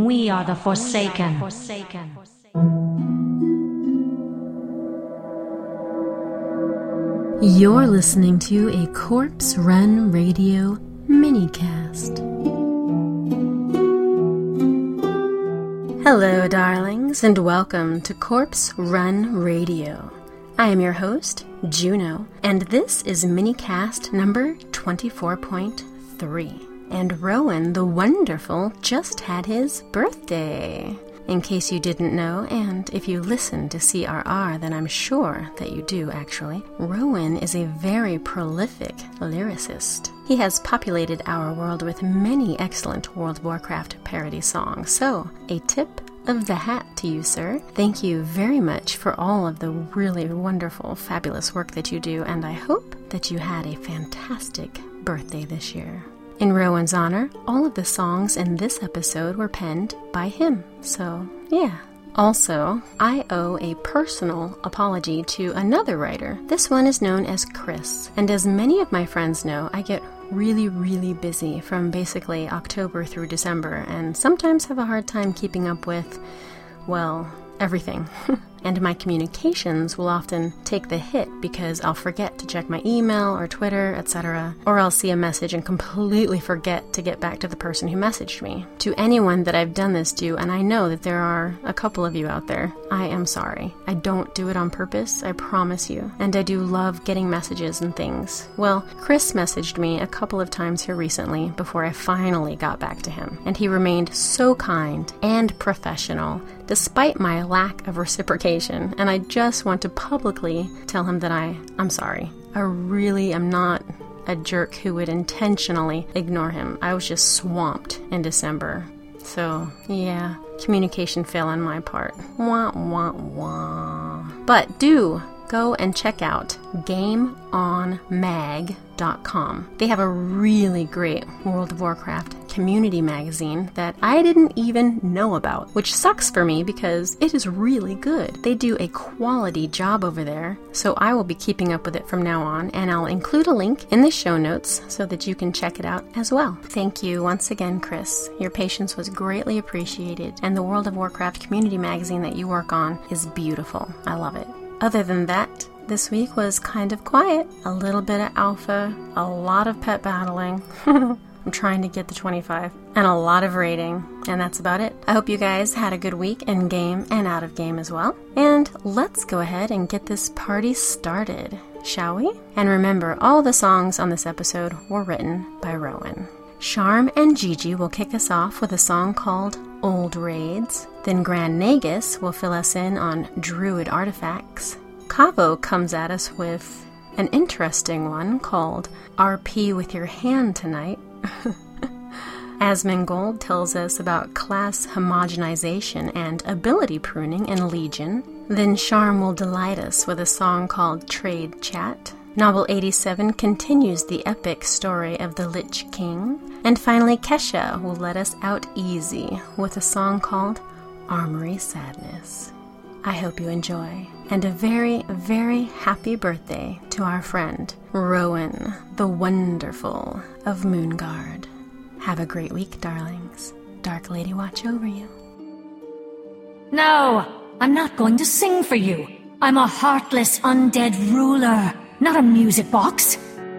We are the Forsaken. You're listening to a Corpse Run Radio minicast. Hello, darlings, and welcome to Corpse Run Radio. I am your host, Juno, and this is minicast number 24.3. And Rowan the Wonderful just had his birthday. In case you didn't know, and if you listen to CRR, then I'm sure that you do actually, Rowan is a very prolific lyricist. He has populated our world with many excellent World of Warcraft parody songs, so a tip of the hat to you, sir. Thank you very much for all of the really wonderful, fabulous work that you do, and I hope that you had a fantastic birthday this year. In Rowan's honor, all of the songs in this episode were penned by him, so yeah. Also, I owe a personal apology to another writer. This one is known as Chris, and as many of my friends know, I get really busy from basically October through December, and sometimes have a hard time keeping up with, well, everything. And my communications will often take the hit because I'll forget to check my email or Twitter, etc. Or I'll see a message and completely forget to get back to the person who messaged me. To anyone that I've done this to, and I know that there are a couple of you out there, I am sorry. I don't do it on purpose, I promise you. And I do love getting messages and things. Well, Chris messaged me a couple of times here recently before I finally got back to him. And he remained so kind and professional despite my lack of reciprocation, and I just want to publicly tell him that I'm sorry. I really am not a jerk who would intentionally ignore him. I was just swamped in December. So, yeah, communication fail on my part. Wah, wah, wah. But do go and check out GameOnMag.com. They have a really great World of Warcraft community magazine that I didn't even know about, which sucks for me because it is really good. They do a quality job over there, so I will be keeping up with it from now on, and I'll include a link in the show notes so that you can check it out as well. Thank you once again, Chris. Your patience was greatly appreciated, and the World of Warcraft community magazine that you work on is beautiful. I love it. Other than that, this week was kind of quiet. A little bit of alpha, a lot of pet battling. I'm trying to get to 25, and a lot of raiding, and that's about it. I hope you guys had a good week in game and out of game as well. And let's go ahead and get this party started, shall we? And remember, all the songs on this episode were written by Rowan. Sharm and Gigi will kick us off with a song called Old Raids. Then Grand Nagus will fill us in on Druid artifacts. Kavo comes at us with an interesting one called RP with Your Hand Tonight. Asmongold tells us about class homogenization and ability pruning in Legion. Then Sharm will delight us with a song called Trade Chat. Novel 87 continues the epic story of the Lich King. And finally, Kesha will let us out easy with a song called Armory Sadness. I hope you enjoy. And a very, very happy birthday to our friend, Rowan the Wonderful of Moonguard. Have a great week, darlings. Dark Lady watch over you. No, I'm not going to sing for you. I'm a heartless undead ruler, not a music box.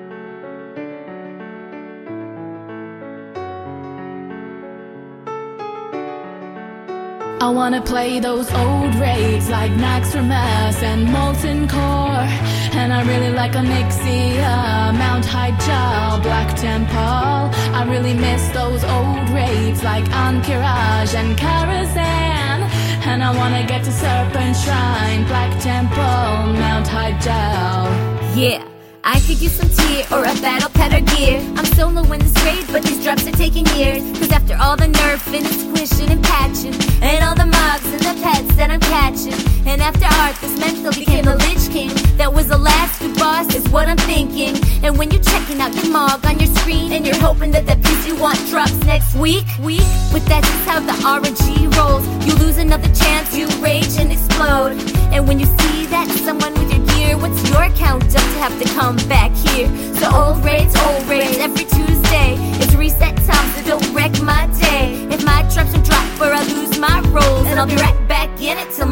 I wanna play those old raids like Naxxramas and Molten Core. And I really like Onyxia, Mount Hyjal, Black Temple. I really miss those old raids like Ankiraj and Karazhan. And I wanna get to Serpent Shrine, Black Temple, Mount Hyjal. Yeah, I could use some tear or a battle pet or gear. I'm solo in this raid, but these drops are taking years. Cause after all the nerfing and squishing and patching, and all the mobs and the pets that I'm catching, and after Arthas Menthil became the Lich King, that was the last good boss is what I'm thinking. And when you're checking out your Mog on your screen, and you're hoping that the piece you want drops next week, but that's just how the RNG rolls. You lose another chance, you rage and explode. And when you see that someone with your gear, what's your count up to have to come back here? So old raids every Tuesday. It's reset time, so don't wreck my day. If my drops don't drop for a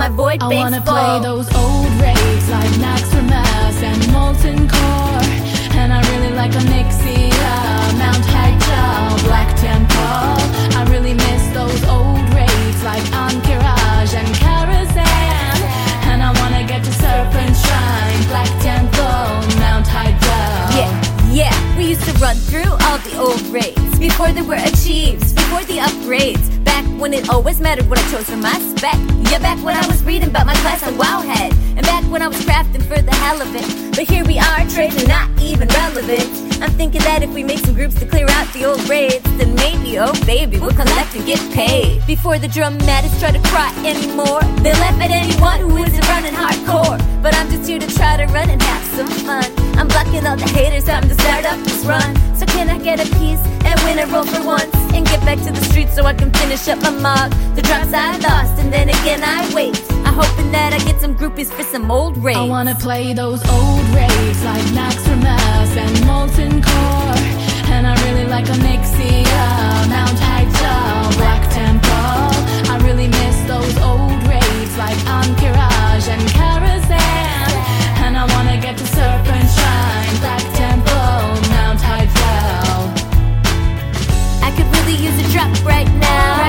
my void I banks wanna full. play those old raids like Naxxra Mass and Molten Core. And I really like Onyxia, Mount Hyjal, Black Temple. I really miss those old raids like Ankiraj and Karazhan. And I wanna get to Serpent Shrine, Black Temple, Mount Hyjal. Yeah, we used to run through all the old raids before there were achieves, before the upgrades. Back when it always mattered what I chose for my spec. Yeah, back when I was reading about my class on Wowhead, and back when I was crafting for the hell of it. But here we are, trading not even relevant. I'm thinking that if we make some groups to clear out the old raids, then maybe, oh baby, we'll collect and get paid. Before the dramatists try to cry anymore, they laugh at anyone who isn't running hardcore. But I'm just here to try to run and have some fun. I'm blocking all the haters, time to start up this run. So can I get a piece and win a roll for once, and get back to the streets so I can finish up my mug? The drops I lost, and then again I wait. I'm hoping that I get some groupies for some old raids. I wanna play those old raids like Naxxra Mass and Molten Core. And I really like Onyxia, Mount Hyjal, Black Temple. I really miss those old raids like Ankiraj and Karazhan. And I wanna get to Serpent Shrine, Black Temple, Mount Hyjal. I could really use a drop right now.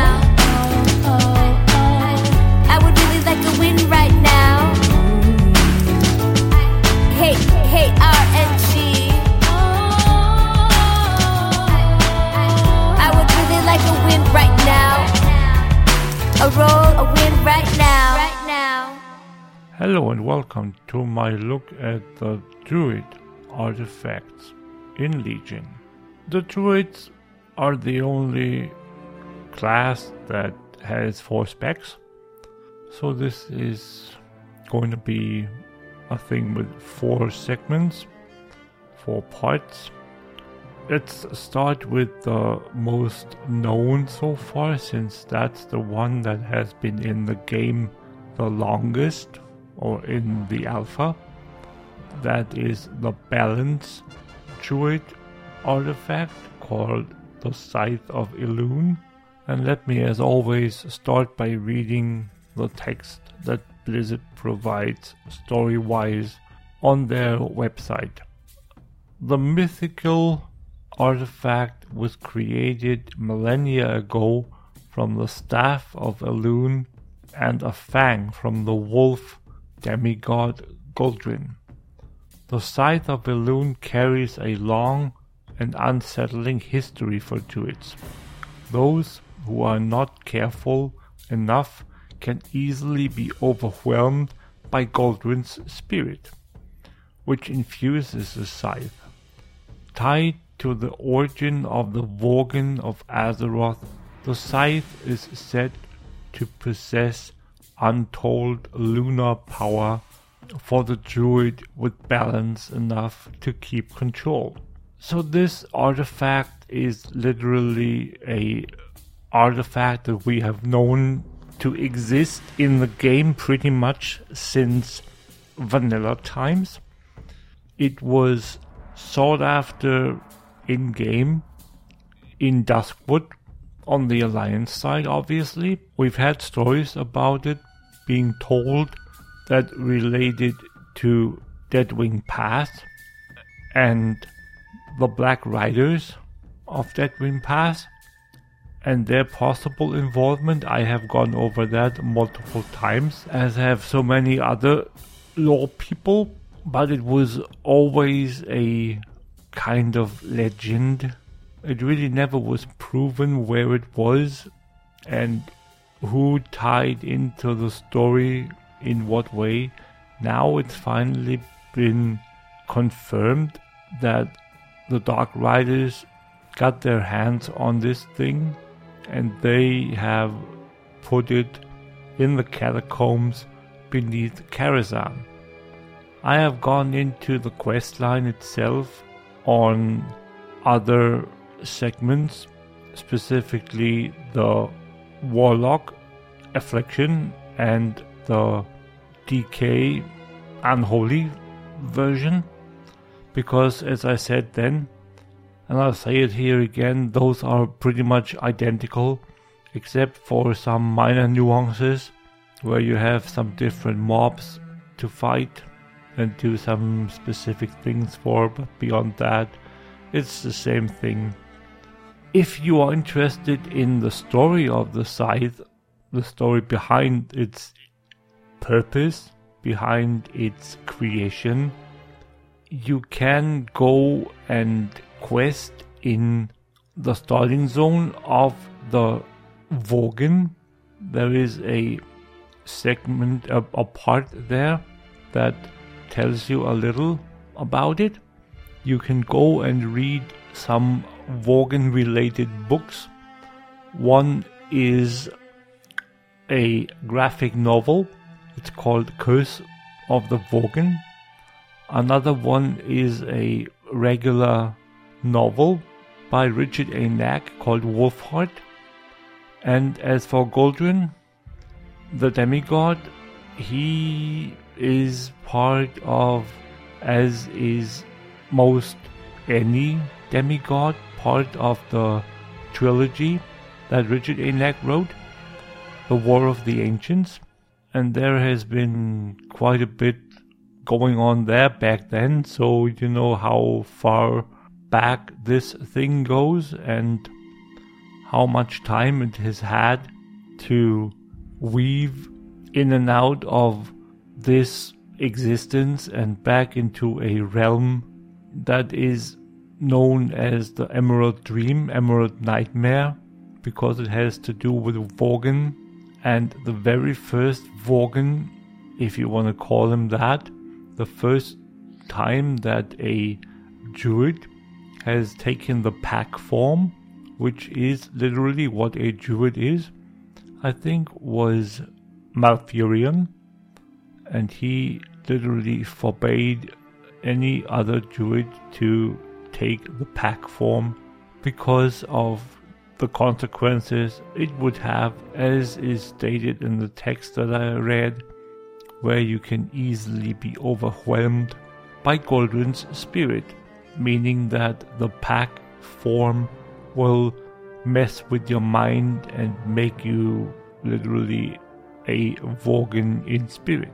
I would really like a win right now. Hey, RNG. I would really like a win right now. A roll, a win right now. Hello and welcome to my look at the Druid artifacts in Legion. The Druids are the only class that has 4 specs, so this is going to be a thing with 4 segments, 4 parts. Let's start with the most known so far, since that's the one that has been in the game the longest, or in the alpha. That is the Balance Druid artifact called the Scythe of Elune. And let me, as always, start by reading the text that Blizzard provides story-wise on their website. The mythical artifact was created millennia ago from the Staff of Elune and a fang from the wolf demigod Guldrin. The Scythe of Elune carries a long and unsettling history for Druids. Those who are not careful enough can easily be overwhelmed by Guldrin's spirit, which infuses the scythe. Tied to the origin of the Worgen of Azeroth, the scythe is said to possess untold lunar power for the druid with balance enough to keep control. So this artifact is literally a artifact that we have known to exist in the game pretty much since vanilla times. It was sought after in-game, in Duskwood, on the Alliance side obviously. We've had stories about it being told that related to Deadwing Pass and the Black Riders of Deadwing Pass and their possible involvement. I have gone over that multiple times, as have so many other lore people, but it was always a kind of legend. It really never was proven where it was and who tied into the story in what way. Now it's finally been confirmed that the Dark Riders got their hands on this thing and they have put it in the catacombs beneath Karazhan. I have gone into the questline itself on other segments, specifically the Warlock Affliction and the DK Unholy version, because as I said then, and I'll say it here again, those are pretty much identical except for some minor nuances. where you have some different mobs to fight and do some specific things for, but beyond that, it's the same thing. If you are interested in the story of the scythe, the story behind its purpose, behind its creation, you can go and quest in the starting zone of the Worgen. There is a segment, a part there that tells you a little about it. You can go and read some Worgen related books. One is a graphic novel. It's called Curse of the Worgen. Another one is a regular novel by Richard A. Nack called Wolfheart. And as for Goldrun, the demigod, he is part of, as is most any demigod, part of the trilogy that Richard A. Nack wrote, The War of the Ancients. And there has been quite a bit going on there back then, so you know how far back this thing goes and how much time it has had to weave in and out of this existence and back into a realm that is known as the Emerald Dream, Emerald Nightmare, because it has to do with Worgen. And the very first Worgen, if you want to call him that, the first time that a druid has taken the pack form, which is literally what a druid is, I think was Malfurion, and he literally forbade any other druid to take the pack form because of the consequences it would have, as is stated in the text that I read, where you can easily be overwhelmed by Goldrun's spirit, meaning that the pack form will mess with your mind and make you literally a Worgen in spirit.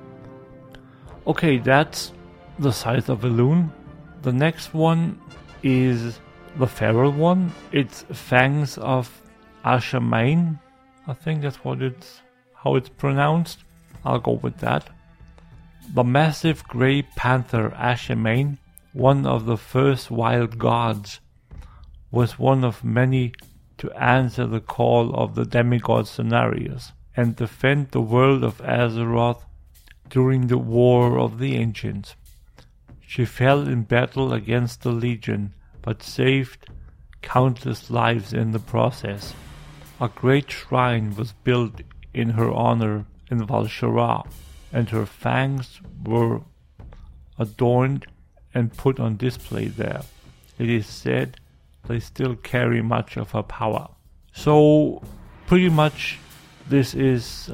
Okay, that's the Scythe of Elune. The next one is the feral one. It's Fangs of Ashamain. I think that's how it's pronounced. I'll go with that. The massive grey panther Ashamain, one of the first wild gods, was one of many to answer the call of the demigod Cenarius and defend the world of Azeroth during the War of the Ancients. She fell in battle against the Legion, but saved countless lives in the process. A great shrine was built in her honor in Val'sharah, and her fangs were adorned and put on display there. It is said they still carry much of her power. So, pretty much, this is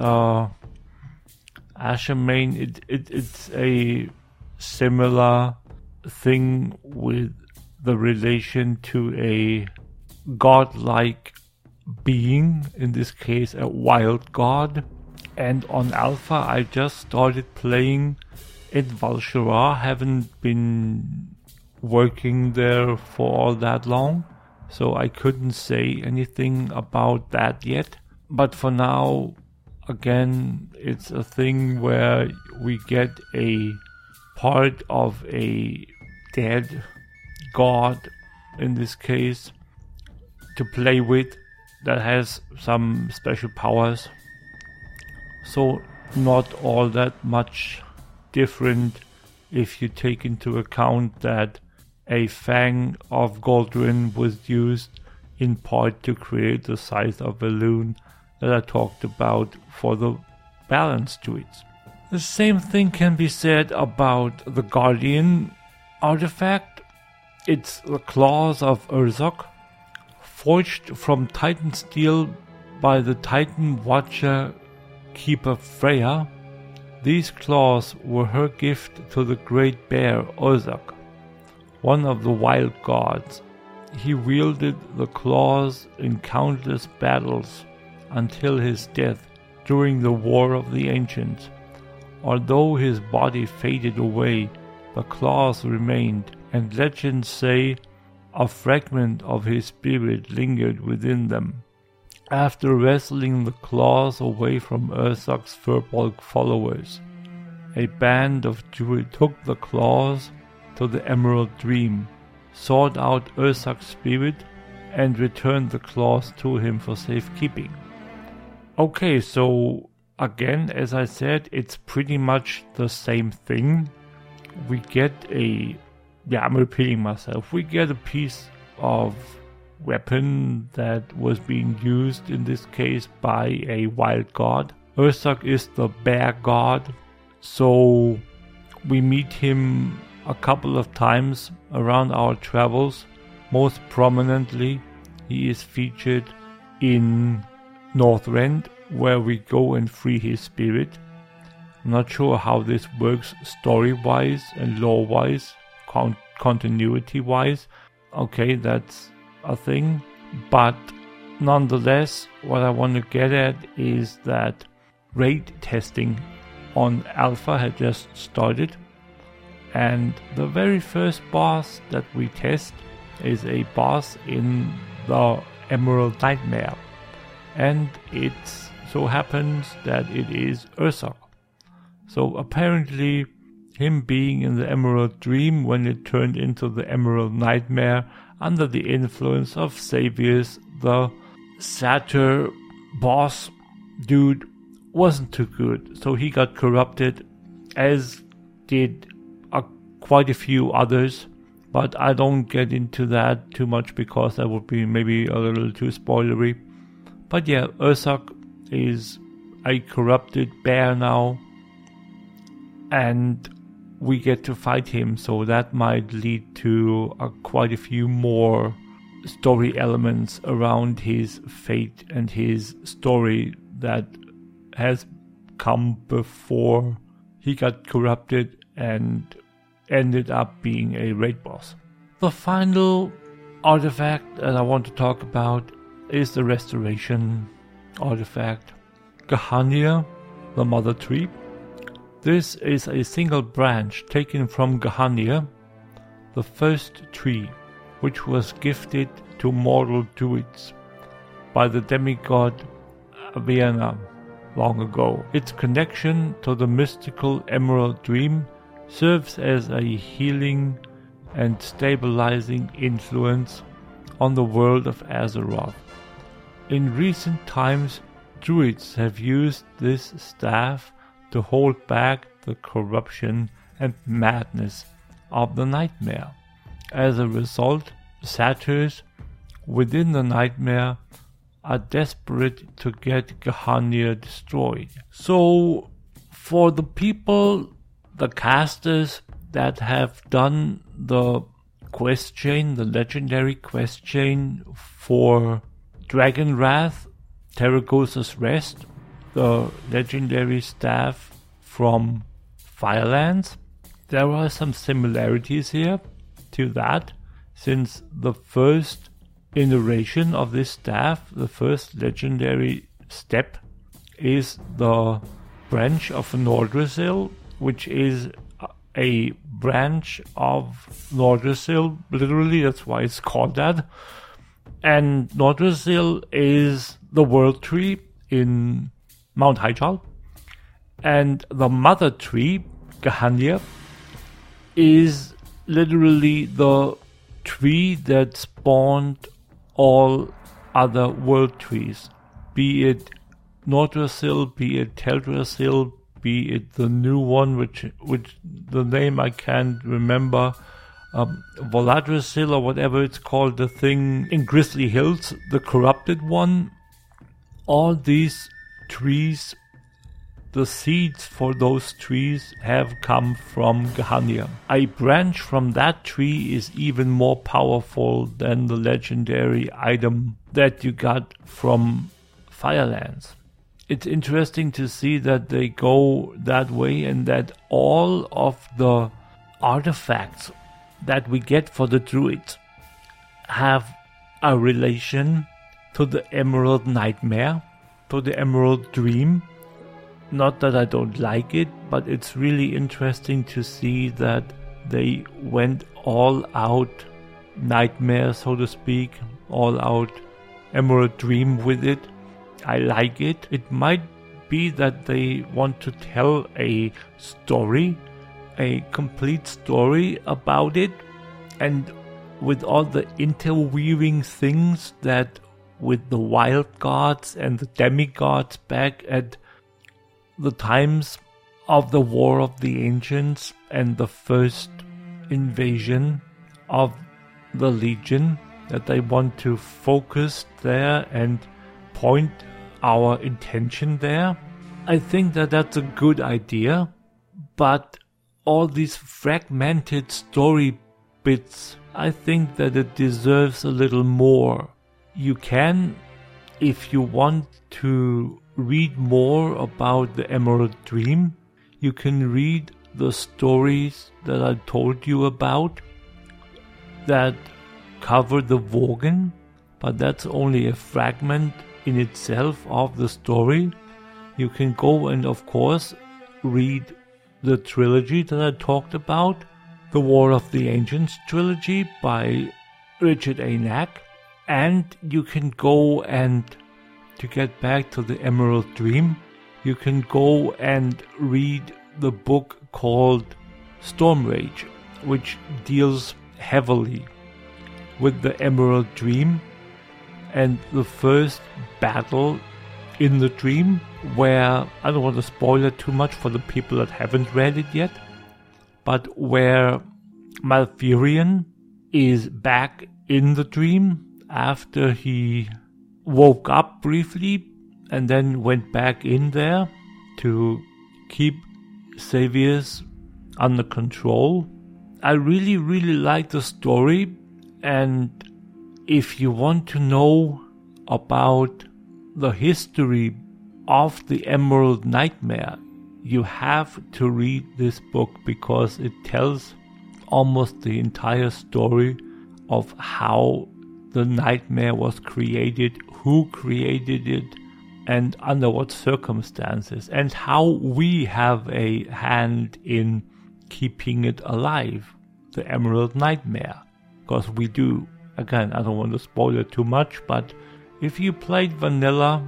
Ashamain. It's a similar thing with the relation to a godlike being, in this case a wild god. And on Alpha I just started playing in Val'sharah, haven't been working there for all that long, so I couldn't say anything about that yet. But for now, again, it's a thing where we get a part of a dead god, in this case, to play with, that has some special powers. So not all that much different if you take into account that a Fang of Goldrun was used in part to create the Scythe of Elune that I talked about for the balance to it. The same thing can be said about the Guardian artifact. It's the Claws of Urza, forged from Titan steel by the Titan Watcher Keeper Freya. These claws were her gift to the Great Bear Urza, one of the wild gods. He wielded the claws in countless battles until his death during the War of the Ancients. Although his body faded away, the claws remained, and legends say a fragment of his spirit lingered within them. After wresting the claws away from Ursak's Furbolg followers, a band of Druids took the claws to the Emerald Dream, sought out Ursak's spirit, and returned the claws to him for safekeeping. Okay, so again, as I said, it's pretty much the same thing. We get I'm repeating myself, we get a piece of weapon that was being used in this case by a wild god. Ursak is the bear god, so we meet him a couple of times around our travels. Most prominently, he is featured in Northrend, where we go and free his spirit. I'm not sure how this works story-wise and lore-wise, continuity-wise. Okay, that's a thing. But nonetheless, what I want to get at is that raid testing on Alpha had just started. And the very first boss that we test is a boss in the Emerald Nightmare. And it so happens that it is Ursak. So apparently, him being in the Emerald Dream when it turned into the Emerald Nightmare under the influence of Xavius, the satyr boss dude, wasn't too good. So he got corrupted, as did quite a few others. But I don't get into that too much because that would be maybe a little too spoilery. But yeah, Ursak is a corrupted bear now, and we get to fight him, so that might lead to quite a few more story elements around his fate and his story that has come before he got corrupted and ended up being a raid boss. The final artifact that I want to talk about is the restoration artifact, Gahania, the Mother Tree. This is a single branch taken from Gahania, the first tree, which was gifted to mortal druids by the demigod Aviana long ago. Its connection to the mystical Emerald Dream serves as a healing and stabilizing influence on the world of Azeroth. In recent times, druids have used this staff to hold back the corruption and madness of the nightmare. As a result, satyrs within the nightmare are desperate to get Gahania destroyed. So, for the people, the casters that have done the quest chain, the legendary quest chain for Dragon Wrath, Terragosa's Rest, the legendary staff from Firelands, there are some similarities here to that, since the first iteration of this staff, the first legendary step, is the branch of Nordrassil, which is a branch of Nordrassil, literally, that's why it's called that. And Nordrassil is the world tree in Mount Hyjal. And the mother tree, Gahania, is literally the tree that spawned all other world trees. Be it Nordrassil, be it Teldrassil, be it the new one, which the name I can't remember, Voladrassil or whatever it's called, the thing in Grizzly Hills, the corrupted one. All these trees, the seeds for those trees have come from Gahania. A branch from that tree is even more powerful than the legendary item that you got from Firelands. It's interesting to see that they go that way, and that all of the artifacts that we get for the druids have a relation to the Emerald Nightmare, to the Emerald Dream, Not that I don't like it, but it's really interesting to see that they went all out Nightmare, so to speak, all out Emerald Dream with it. I like it. It might be that they want to tell a story, a complete story about it, and with all the interweaving things that with the wild gods and the demigods back at the times of the War of the Ancients and the first invasion of the Legion, that they want to focus there and point our intention there. I think that that's a good idea, but all these fragmented story bits, I think that it deserves a little more. You can, if you want to read more about the Emerald Dream, you can read the stories that I told you about that cover the Worgen, but that's only a fragment in itself of the story. You can go and of course read the trilogy that I talked about, the War of the Ancients trilogy by Richard A. Knaak, and you can go and, to get back to the Emerald Dream, you can go and read the book called Stormrage, which deals heavily with the Emerald Dream and the first battle in the dream, where, I don't want to spoil it too much for the people that haven't read it yet, but where Malfurion is back in the dream after he woke up briefly and then went back in there to keep Sevius under control. I really, really like the story, and if you want to know about the history of the Emerald Nightmare, you have to read this book because it tells almost the entire story of how the nightmare was created, who created it, and under what circumstances, and how we have a hand in keeping it alive, the Emerald Nightmare. Because we do. Again, I don't want to spoil it too much, but if you played vanilla,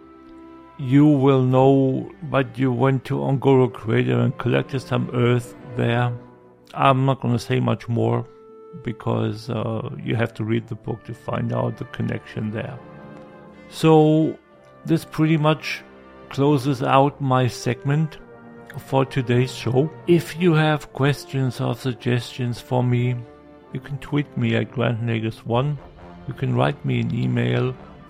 you will know, but you went to Un'Goro Crater and collected some earth there. I'm not going to say much more, because you have to read the book to find out the connection there. So this pretty much closes out my segment for today's show. If you have questions or suggestions for me, you can tweet me at GrantNegus1. You can write me an email,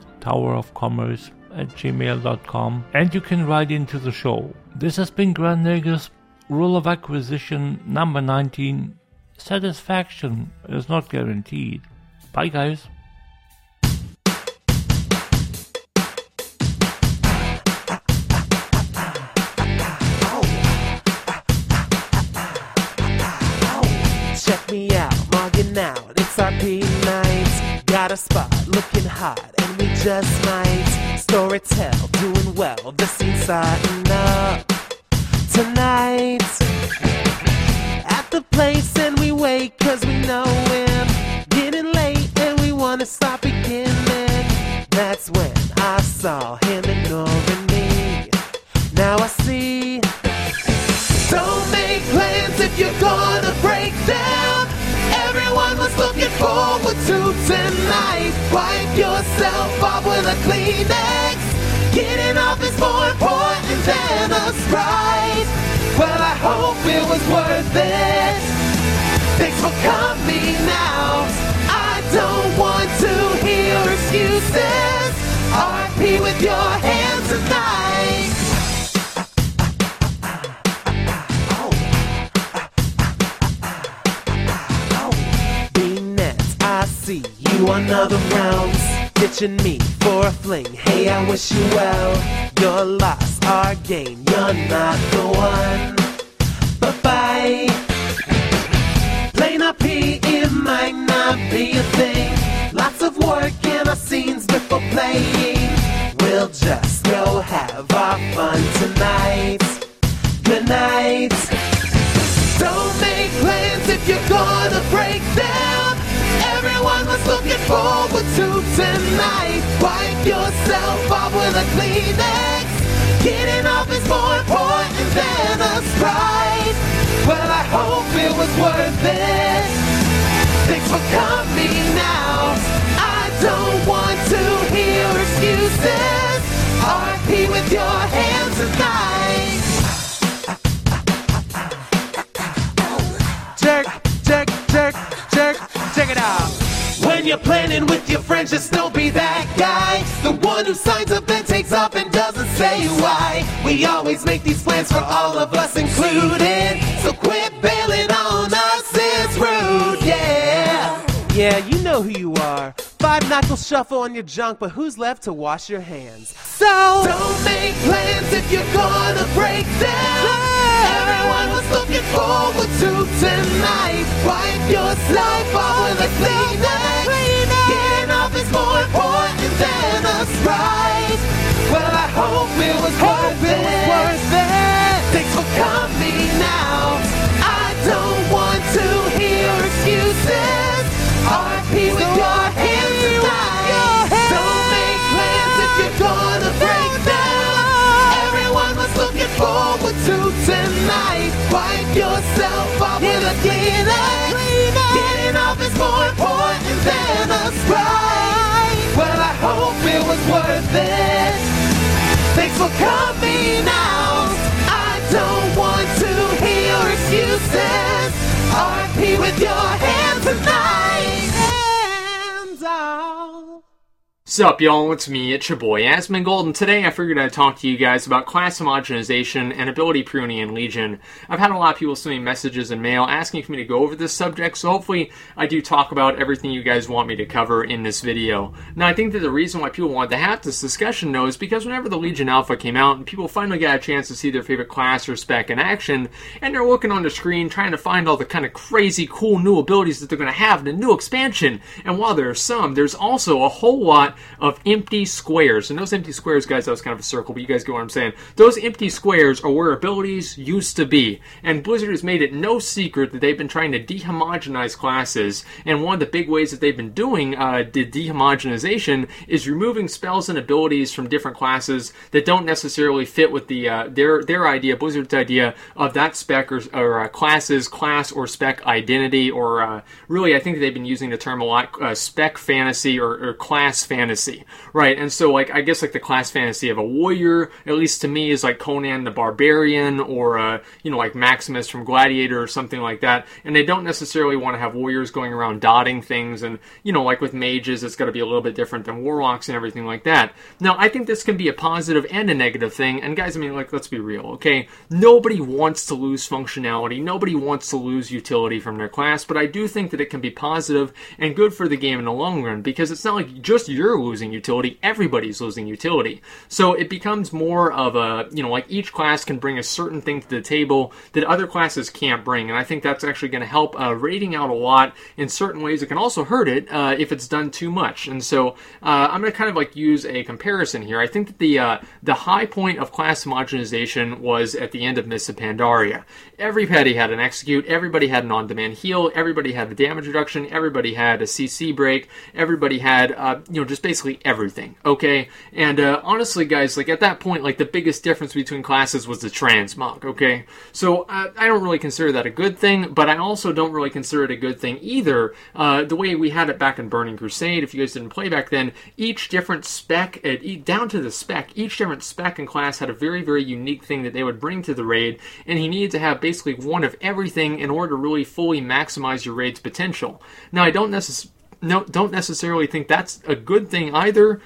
towerofcommerce@gmail.com, and you can write into the show. This has been Grant Negus, Rule of Acquisition number 19. Satisfaction is not guaranteed. Bye, guys. Check me out, mugging out, it's RP nights. Got a spot looking hot, and we just might storytell, doing well, the scene's starting up tonight. At the place and we wait, cause we know him. Getting late and we wanna stop beginning. That's when I saw him ignoring me. Now I see. Don't make plans if you're gonna break down. Everyone was looking forward to tonight. Wipe yourself off with a Kleenex. Getting off is more important than a Sprite. Well, I hope it was worth it. Thanks for coming out. I don't want to hear excuses. RP with your hands tonight. B-Net, I see you on other rounds. Ditching me for a fling. Hey, I wish you well. You're lost, our game. You're not the one. Bye-bye. Plain up P, it might not be a thing. Lots of work in our scenes before playing. We'll just go have our fun tonight. Good night. Don't make plans if you're gonna break them. Everyone was looking forward to tonight. Wipe yourself off with a Kleenex. Getting off is more important than a Sprite. Well, I hope it was worth it. Thanks for coming out. I don't want to hear excuses. RP with your hands tonight. Check it out. When you're planning with your friends, just don't be that guy. The one who signs up and takes off and doesn't say why. We always make these plans for all of us included. So quit bailing on us, it's rude, yeah. Yeah, you know who you are. 5 knuckles shuffle on your junk, but who's left to wash your hands? So don't make plans if you're gonna break them. Everyone was looking forward to tonight. Wipe your life off with a Kleenex. Getting off is more important than a Sprite. Well, I hope it was worth it. Thanks for coming out. I don't want to hear excuses. RP with your hands tonight. Don't make plans if you're gonna break them. Everyone was looking forward to tonight. Wipe yourself off with a Kleenex. Getting off is more important than a Sprite. Well, I hope it was worth it. Thanks for coming out. I don't want to hear excuses. RP with your hands tonight. Hands off. Sup y'all, it's me, it's your boy Asmongold, and today I figured I'd talk to you guys about class homogenization and ability pruning in Legion. I've had a lot of people send me messages in mail asking for me to go over this subject, so hopefully I do talk about everything you guys want me to cover in this video. Now I think that the reason why people wanted to have this discussion though is because whenever the Legion Alpha came out and people finally got a chance to see their favorite class or spec in action, and they're looking on the screen trying to find all the kind of crazy cool new abilities that they're going to have in a new expansion, and while there are some, there's also a whole lot of empty squares. And those empty squares, guys, that was kind of a circle, but you guys get what I'm saying. Those empty squares are where abilities used to be. And Blizzard has made it no secret that they've been trying to dehomogenize classes. And one of the big ways that they've been doing the dehomogenization is removing spells and abilities from different classes that don't necessarily fit with the their idea, Blizzard's idea of that spec or class's class or spec identity, or really I think they've been using the term a lot, spec fantasy or class fantasy. Right, and so like I guess like the class fantasy of a warrior, at least to me, is like Conan the Barbarian, or you know, like Maximus from Gladiator or something like that. And they don't necessarily want to have warriors going around dotting things, and you know, like with mages, it's got to be a little bit different than warlocks and everything like that. Now, I think this can be a positive and a negative thing. And guys, I mean, like, let's be real, okay? Nobody wants to lose functionality. Nobody wants to lose utility from their class, but I do think that it can be positive and good for the game in the long run, because it's not like just you're losing utility, everybody's losing utility. So it becomes more of a, you know, like each class can bring a certain thing to the table that other classes can't bring, and I think that's actually going to help rating out a lot in certain ways. It can also hurt it if it's done too much. And so I'm going to kind of like use a comparison here. I think that the high point of class homogenization was at the end of Mists of Pandaria. Everybody had an execute, everybody had an on-demand heal, everybody had a damage reduction, everybody had a CC break, everybody had you know, just basically everything, okay? And honestly, guys, like at that point, like the biggest difference between classes was the transmog, okay? So I don't really consider that a good thing, but I also don't really consider it a good thing either. The way we had it back in Burning Crusade, if you guys didn't play back then, each different spec, down to the spec, each different spec and class had a very, very unique thing that they would bring to the raid, and he needed to have basically one of everything in order to really fully maximize your raid's potential. Now, I don't necessarily think that's a good thing either.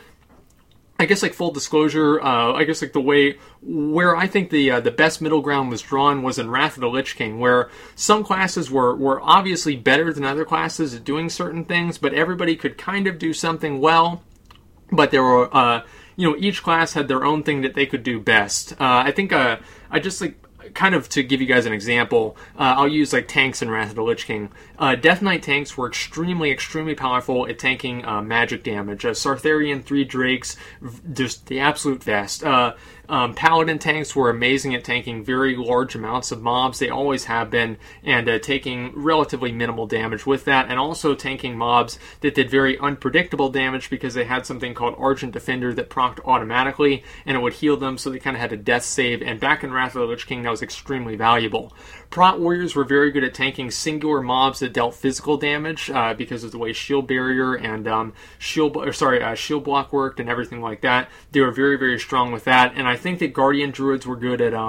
I guess, like, full disclosure, I guess, like, the way where I think the best middle ground was drawn was in Wrath of the Lich King, where some classes were obviously better than other classes at doing certain things, but everybody could kind of do something well, but there were, you know, each class had their own thing that they could do best. I think, I just, like, kind of to give you guys an example, I'll use like tanks in Wrath of the Lich King. Death Knight tanks were extremely powerful at tanking magic damage. Sartharian 3 Drakes, just the absolute best. Paladin tanks were amazing at tanking very large amounts of mobs. They always have been, and taking relatively minimal damage with that, and also tanking mobs that did very unpredictable damage because they had something called Argent Defender that procced automatically, and it would heal them, so they kind of had a death save, and back in Wrath of the Lich King, that was extremely valuable. Prot Warriors were very good at tanking singular mobs that dealt physical damage because of the way Shield Barrier and Shield Block worked and everything like that. They were very, very strong with that, and I think that Guardian Druids were good at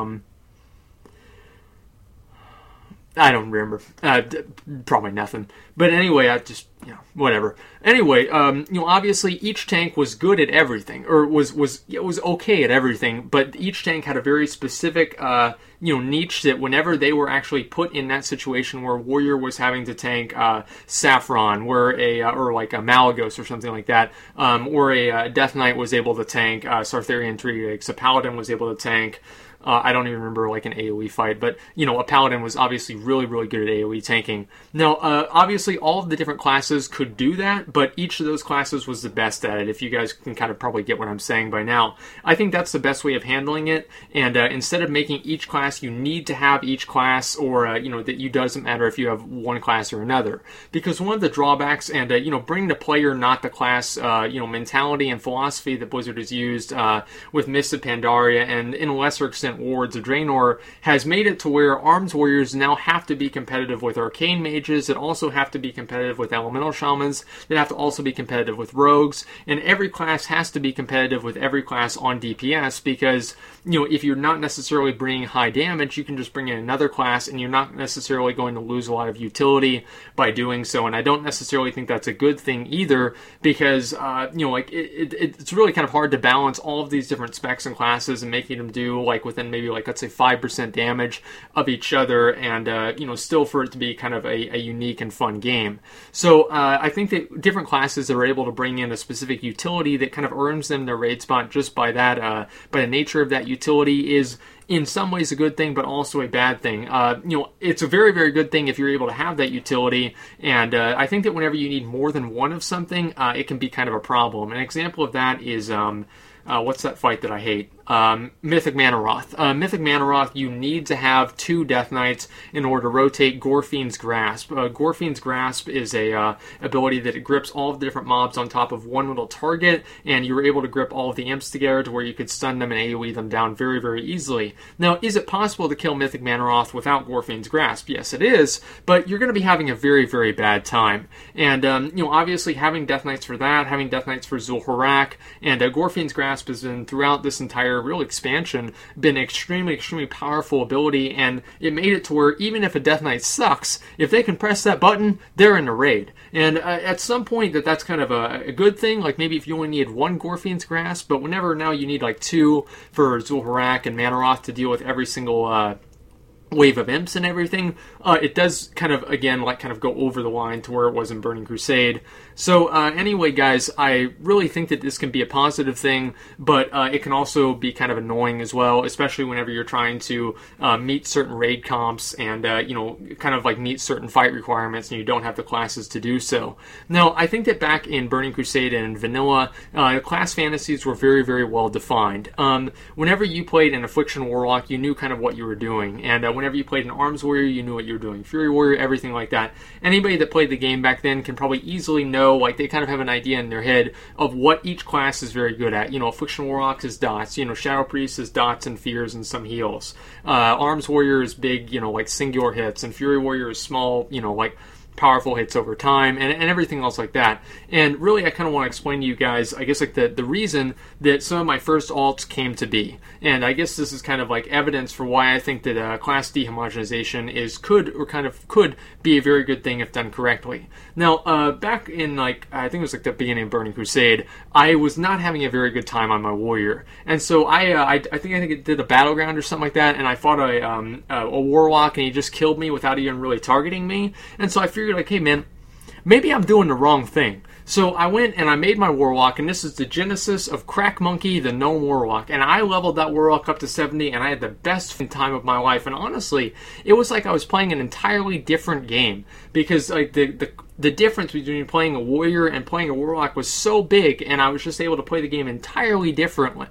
I don't remember. Probably nothing. But anyway, whatever. Anyway, obviously each tank was good at everything, or was okay at everything, but each tank had a very specific, niche that whenever they were actually put in that situation where a warrior was having to tank Saffron, or like a Malagos or something like that, or a Death Knight was able to tank Sartharian 3 Drakes, a Paladin was able to tank I don't even remember like an AoE fight, but a Paladin was obviously really, really good at AoE tanking. Now, obviously all of the different classes could do that, but each of those classes was the best at it, if you guys can kind of probably get what I'm saying by now. I think that's the best way of handling it, and instead of making each class you need to have each class, or that it doesn't matter if you have one class or another. Because one of the drawbacks, and bring the player, not the class, mentality and philosophy that Blizzard has used with Mists of Pandaria, and in a lesser extent Wards of Draenor, has made it to where Arms Warriors now have to be competitive with Arcane Mages, that also have to be competitive with Elemental Shamans, that have to also be competitive with Rogues, and every class has to be competitive with every class on DPS, because if you're not necessarily bringing high damage, you can just bring in another class, and you're not necessarily going to lose a lot of utility by doing so. And I don't necessarily think that's a good thing either, because it's really kind of hard to balance all of these different specs and classes and making them do within maybe let's say 5% damage of each other, and still for it to be kind of a unique and fun game. So I think that different classes are able to bring in a specific utility that kind of earns them their raid spot just by that, by the nature of that utility, is in some ways a good thing, but also a bad thing. It's a very, very good thing if you're able to have that utility, and I think that whenever you need more than one of something, it can be kind of a problem. An example of that is, what's that fight that I hate? Mythic Manaroth. Mythic Manaroth, you need to have 2 Death Knights in order to rotate Gorfiend's Grasp. Gorfiend's Grasp is a ability that it grips all of the different mobs on top of one little target, and you were able to grip all of the imps together to where you could stun them and AoE them down very, very easily. Now, is it possible to kill Mythic Manaroth without Gorfiend's Grasp? Yes, it is, but you're going to be having a very, very bad time. And, obviously having Death Knights for that, having Death Knights for Zul'Horak, and Gorfiend's Grasp has been, throughout this entire real expansion, been extremely, extremely powerful ability, and it made it to where even if a Death Knight sucks, if they can press that button, they're in the raid. And at some point that's kind of a good thing, like maybe if you only need 1 Gorfiend's Grasp, but whenever now you need 2 for Zul'Horak and Manaroth to deal with every single wave of imps and everything, it does kind of, again, kind of go over the line to where it was in Burning Crusade. So anyway, guys, I really think that this can be a positive thing, but it can also be kind of annoying as well, especially whenever you're trying to meet certain raid comps and, kind of meet certain fight requirements and you don't have the classes to do so. Now, I think that back in Burning Crusade and Vanilla, class fantasies were very, very well defined. Whenever you played an Affliction Warlock, you knew kind of what you were doing, and whenever you played an Arms Warrior, you knew what you were doing. Fury Warrior, everything like that. Anybody that played the game back then can probably easily know, they kind of have an idea in their head of what each class is very good at. Affliction Warlock is dots. Shadow Priest is dots and fears and some heals. Arms Warrior is big, singular hits. And Fury Warrior is small, powerful hits over time, and everything else like that. And really, I kind of want to explain to you guys, I guess, the reason that some of my first alts came to be. And I guess this is kind of evidence for why I think that class dehomogenization could be a very good thing if done correctly. Now, back in I think it was the beginning of Burning Crusade, I was not having a very good time on my warrior, and so I think it did a battleground or something like that, and I fought a warlock, and he just killed me without even really targeting me, and so I figured, hey man, maybe I'm doing the wrong thing. So I went and I made my Warlock, and this is the genesis of Crack Monkey, the Gnome Warlock. And I leveled that Warlock up to 70, and I had the best time of my life. And honestly, it was like I was playing an entirely different game, because like the difference between playing a warrior and playing a warlock was so big, and I was just able to play the game entirely differently.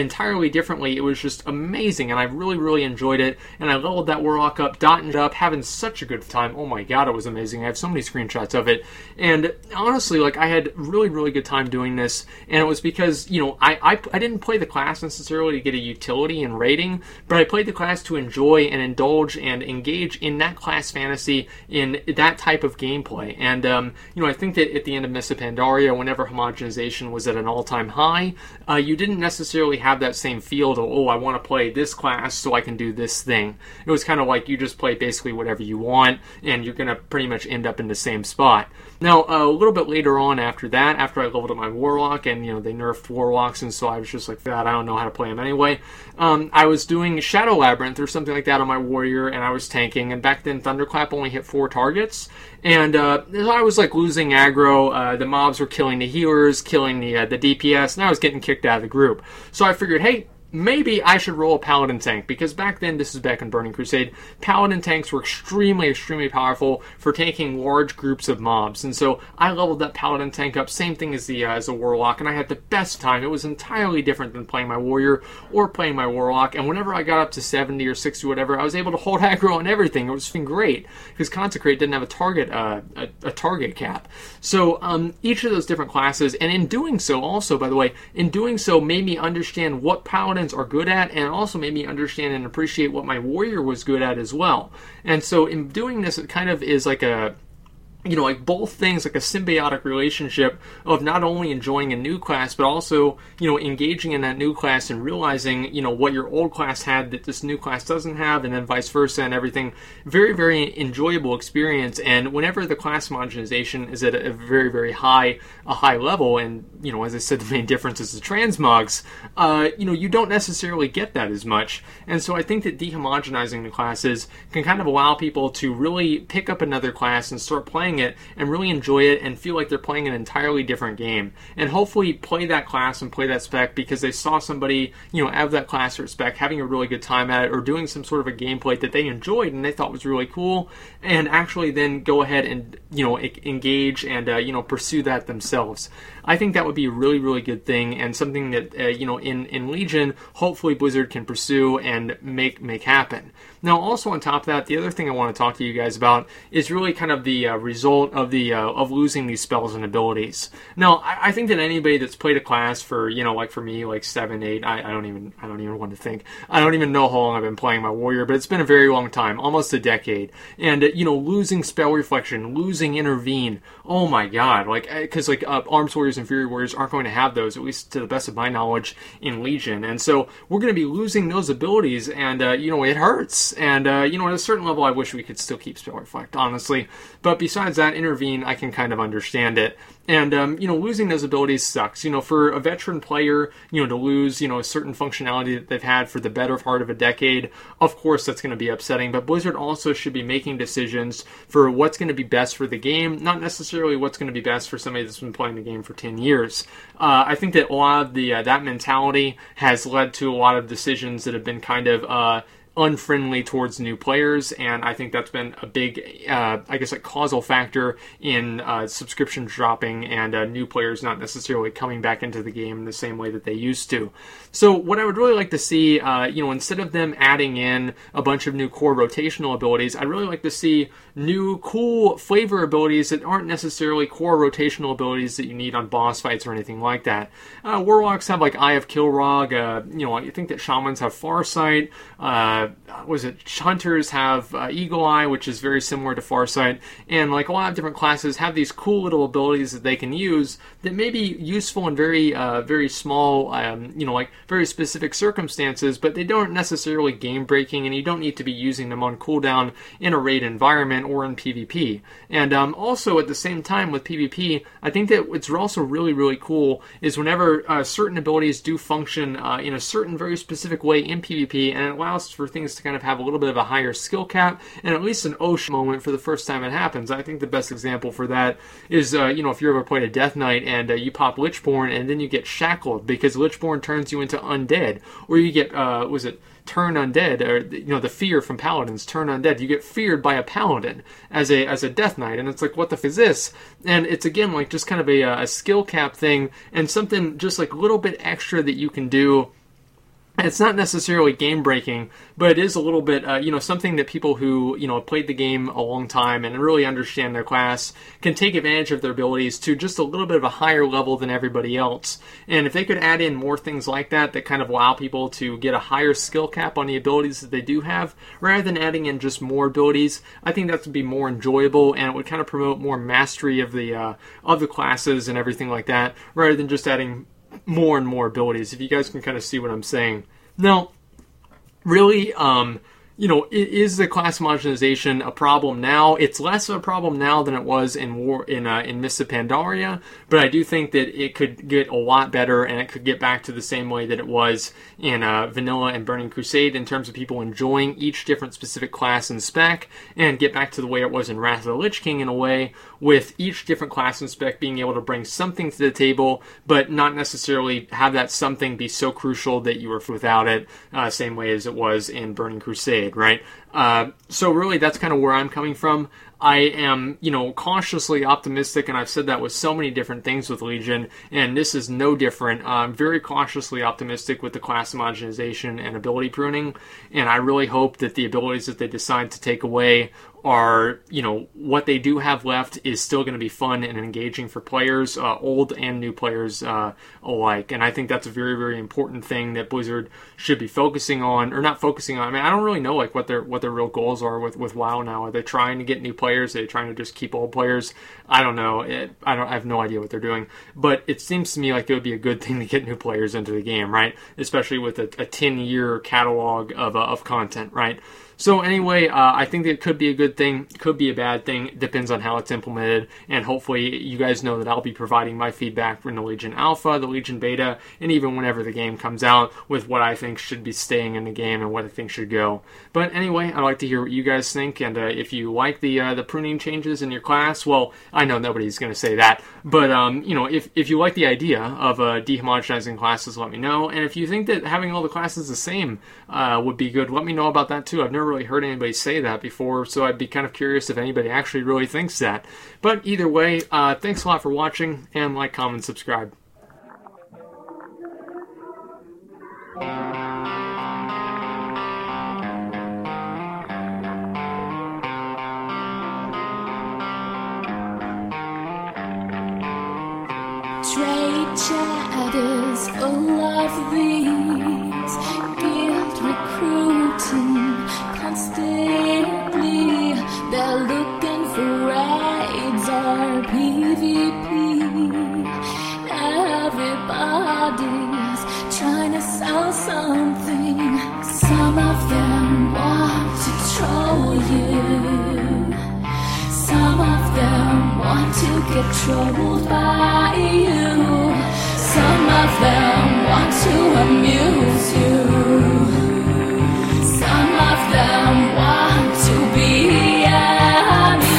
It was just amazing, and I really, really enjoyed it. And I leveled that warlock up, dotting it up, having such a good time. Oh my god, it was amazing. I have so many screenshots of it. And honestly, like, I had really, really good time doing this, and it was because, you know, I didn't play the class necessarily to get a utility and rating, but I played the class to enjoy and indulge and engage in that class fantasy, in that type of gameplay. And you know, I think that at the end of Mists of Pandaria, whenever homogenization was at an all-time high, you didn't necessarily have that same feel of, oh, I want to play this class so I can do this thing. It was kind of like you just play basically whatever you want, and you're going to pretty much end up in the same spot. Now, a little bit later on after that, after I leveled up my Warlock, and, you know, they nerfed Warlocks, and so I was just like, I don't know how to play them anyway. I was doing Shadow Labyrinth or something like that on my Warrior, and I was tanking, and back then Thunderclap only hit 4 targets, and I was like losing aggro. The mobs were killing the healers, killing the DPS, and I was getting kicked out of the group. So I figured, hey, maybe I should roll a Paladin tank, because back then, this is back in Burning Crusade, Paladin tanks were extremely, extremely powerful for taking large groups of mobs. And so I leveled that Paladin tank up, same thing as a Warlock, and I had the best time. It was entirely different than playing my Warrior or playing my Warlock, and whenever I got up to 70 or 60 or whatever, I was able to hold aggro on everything. It was great, because Consecrate didn't have a target cap. So each of those different classes, and in doing so also, by the way, made me understand what Paladins are good at, and also made me understand and appreciate what my Warrior was good at as well. And so in doing this, it kind of is like a, you know, like both things, like a symbiotic relationship of not only enjoying a new class, but also, you know, engaging in that new class and realizing, you know, what your old class had that this new class doesn't have, and then vice versa, and everything. Very, very enjoyable experience. And whenever the class homogenization is at a very, very high level, and, you know, as I said, the main difference is the transmogs, you know, you don't necessarily get that as much. And so I think that dehomogenizing the classes can kind of allow people to really pick up another class and start playing it and really enjoy it and feel like they're playing an entirely different game, and hopefully play that class and play that spec because they saw somebody, you know, out of that class or spec having a really good time at it, or doing some sort of a gameplay that they enjoyed and they thought was really cool, and actually then go ahead and, you know, engage and you know, pursue that themselves. I think that would be a really, really good thing, and something that you know, in Legion, hopefully Blizzard can pursue and make happen. Now, also on top of that, the other thing I want to talk to you guys about is really kind of the result of of losing these spells and abilities. Now, I think that anybody that's played a class for, you know, like for me, like 7, 8, I don't even want to think. I don't even know how long I've been playing my Warrior, but it's been a very long time, almost a decade. And you know, losing Spell Reflection, losing Intervene, oh my god, like, because like Arms Warriors and Fury Warriors aren't going to have those, at least to the best of my knowledge, in Legion. And so we're going to be losing those abilities, and you know, it hurts. And you know, at a certain level, I wish we could still keep Spell Reflect, honestly. But besides that, Intervene, I can kind of understand it. And, you know, losing those abilities sucks. You know, for a veteran player, you know, to lose, you know, a certain functionality that they've had for the better part of a decade, of course that's going to be upsetting. But Blizzard also should be making decisions for what's going to be best for the game, not necessarily what's going to be best for somebody that's been playing the game for 10 years. I think that a lot of that mentality has led to a lot of decisions that have been kind of unfriendly towards new players, and I think that's been a big, I guess, a causal factor in subscriptions dropping and new players not necessarily coming back into the game in the same way that they used to. So what I would really like to see, you know, instead of them adding in a bunch of new core rotational abilities, I'd really like to see new cool flavor abilities that aren't necessarily core rotational abilities that you need on boss fights or anything like that. Warlocks have like Eye of Kilrog, you know, I think that Shamans have Farsight, Hunters have Eagle Eye, which is very similar to Farsight, and like a lot of different classes have these cool little abilities that they can use that may be useful in very, very small, you know, like very specific circumstances, but they don't necessarily game breaking, and you don't need to be using them on cooldown in a raid environment or in PvP. And also at the same time with PvP, I think that what's also really, really cool is whenever certain abilities do function in a certain very specific way in PvP, and it allows for things things to kind of have a little bit of a higher skill cap and at least an Osh moment for the first time it happens. I think the best example for that is, if you ever played a Death Knight and you pop Lichborn and then you get shackled because Lichborn turns you into undead, or you get, turn undead, or the fear from paladins, turn undead. You get feared by a paladin as a Death Knight, and it's like, what the f is this? And it's again like just kind of a skill cap thing and something just like a little bit extra that you can do. It's not necessarily game breaking, but it is a little bit, something that people who, played the game a long time and really understand their class can take advantage of their abilities to just a little bit of a higher level than everybody else. And if they could add in more things like that kind of allow people to get a higher skill cap on the abilities that they do have, rather than adding in just more abilities, I think that would be more enjoyable and it would kind of promote more mastery of the classes and everything like that, rather than just adding more and more abilities, if you guys can kind of see what I'm saying. Now, really, is the class homogenization a problem now? It's less of a problem now than it was in Mists of Pandaria, but I do think that it could get a lot better and it could get back to the same way that it was in Vanilla and Burning Crusade in terms of people enjoying each different specific class and spec, and get back to the way it was in Wrath of the Lich King in a way, with each different class and spec being able to bring something to the table, but not necessarily have that something be so crucial that you were without it, same way as it was in Burning Crusade, right? So really that's kind of where I'm coming from. I am, cautiously optimistic, and I've said that with so many different things with Legion, and this is no different. I'm very cautiously optimistic with the class homogenization and ability pruning, and I really hope that the abilities that they decide to take away are, what they do have left is still going to be fun and engaging for players, old and new players alike. And I think that's a very, very important thing that Blizzard should be focusing on, or not focusing on. I mean, I don't really know what their real goals are with WoW now. Are they trying to get new players? Are they trying to just keep old players? I don't know. I have no idea what they're doing. But it seems to me like it would be a good thing to get new players into the game, right? Especially with a 10-year catalog of content, right? So anyway, I think that it could be a good thing, could be a bad thing. It depends on how it's implemented, and hopefully you guys know that I'll be providing my feedback from the Legion Alpha, the Legion Beta, and even whenever the game comes out, with what I think should be staying in the game and what I think should go. But anyway, I'd like to hear what you guys think, and if you like the pruning changes in your class, well, I know nobody's going to say that, but if you like the idea of dehomogenizing classes, let me know. And if you think that having all the classes the same would be good, let me know about that too. I've never really heard anybody say that before, so I'd be kind of curious if anybody actually really thinks that. But either way, thanks a lot for watching, and like, comment, subscribe. Trade chatters full of these, guild recruiting constantly. They're looking for raids or PvP. Everybody's trying to sell something. Some of them want to troll you. Some of them want to get trolled by you. Some of them want to amuse you. Some of them want to be amused.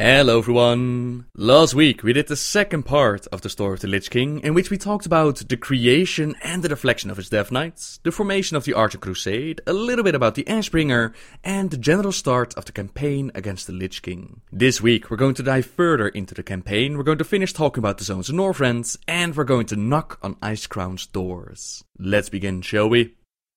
Hello everyone! Last week we did the second part of the story of the Lich King, in which we talked about the creation and the deflection of his Death Knights, the formation of the Argent Crusade, a little bit about the Ashbringer, and the general start of the campaign against the Lich King. This week we're going to dive further into the campaign, we're going to finish talking about the Zones of Northrend, and we're going to knock on Icecrown's doors. Let's begin, shall we?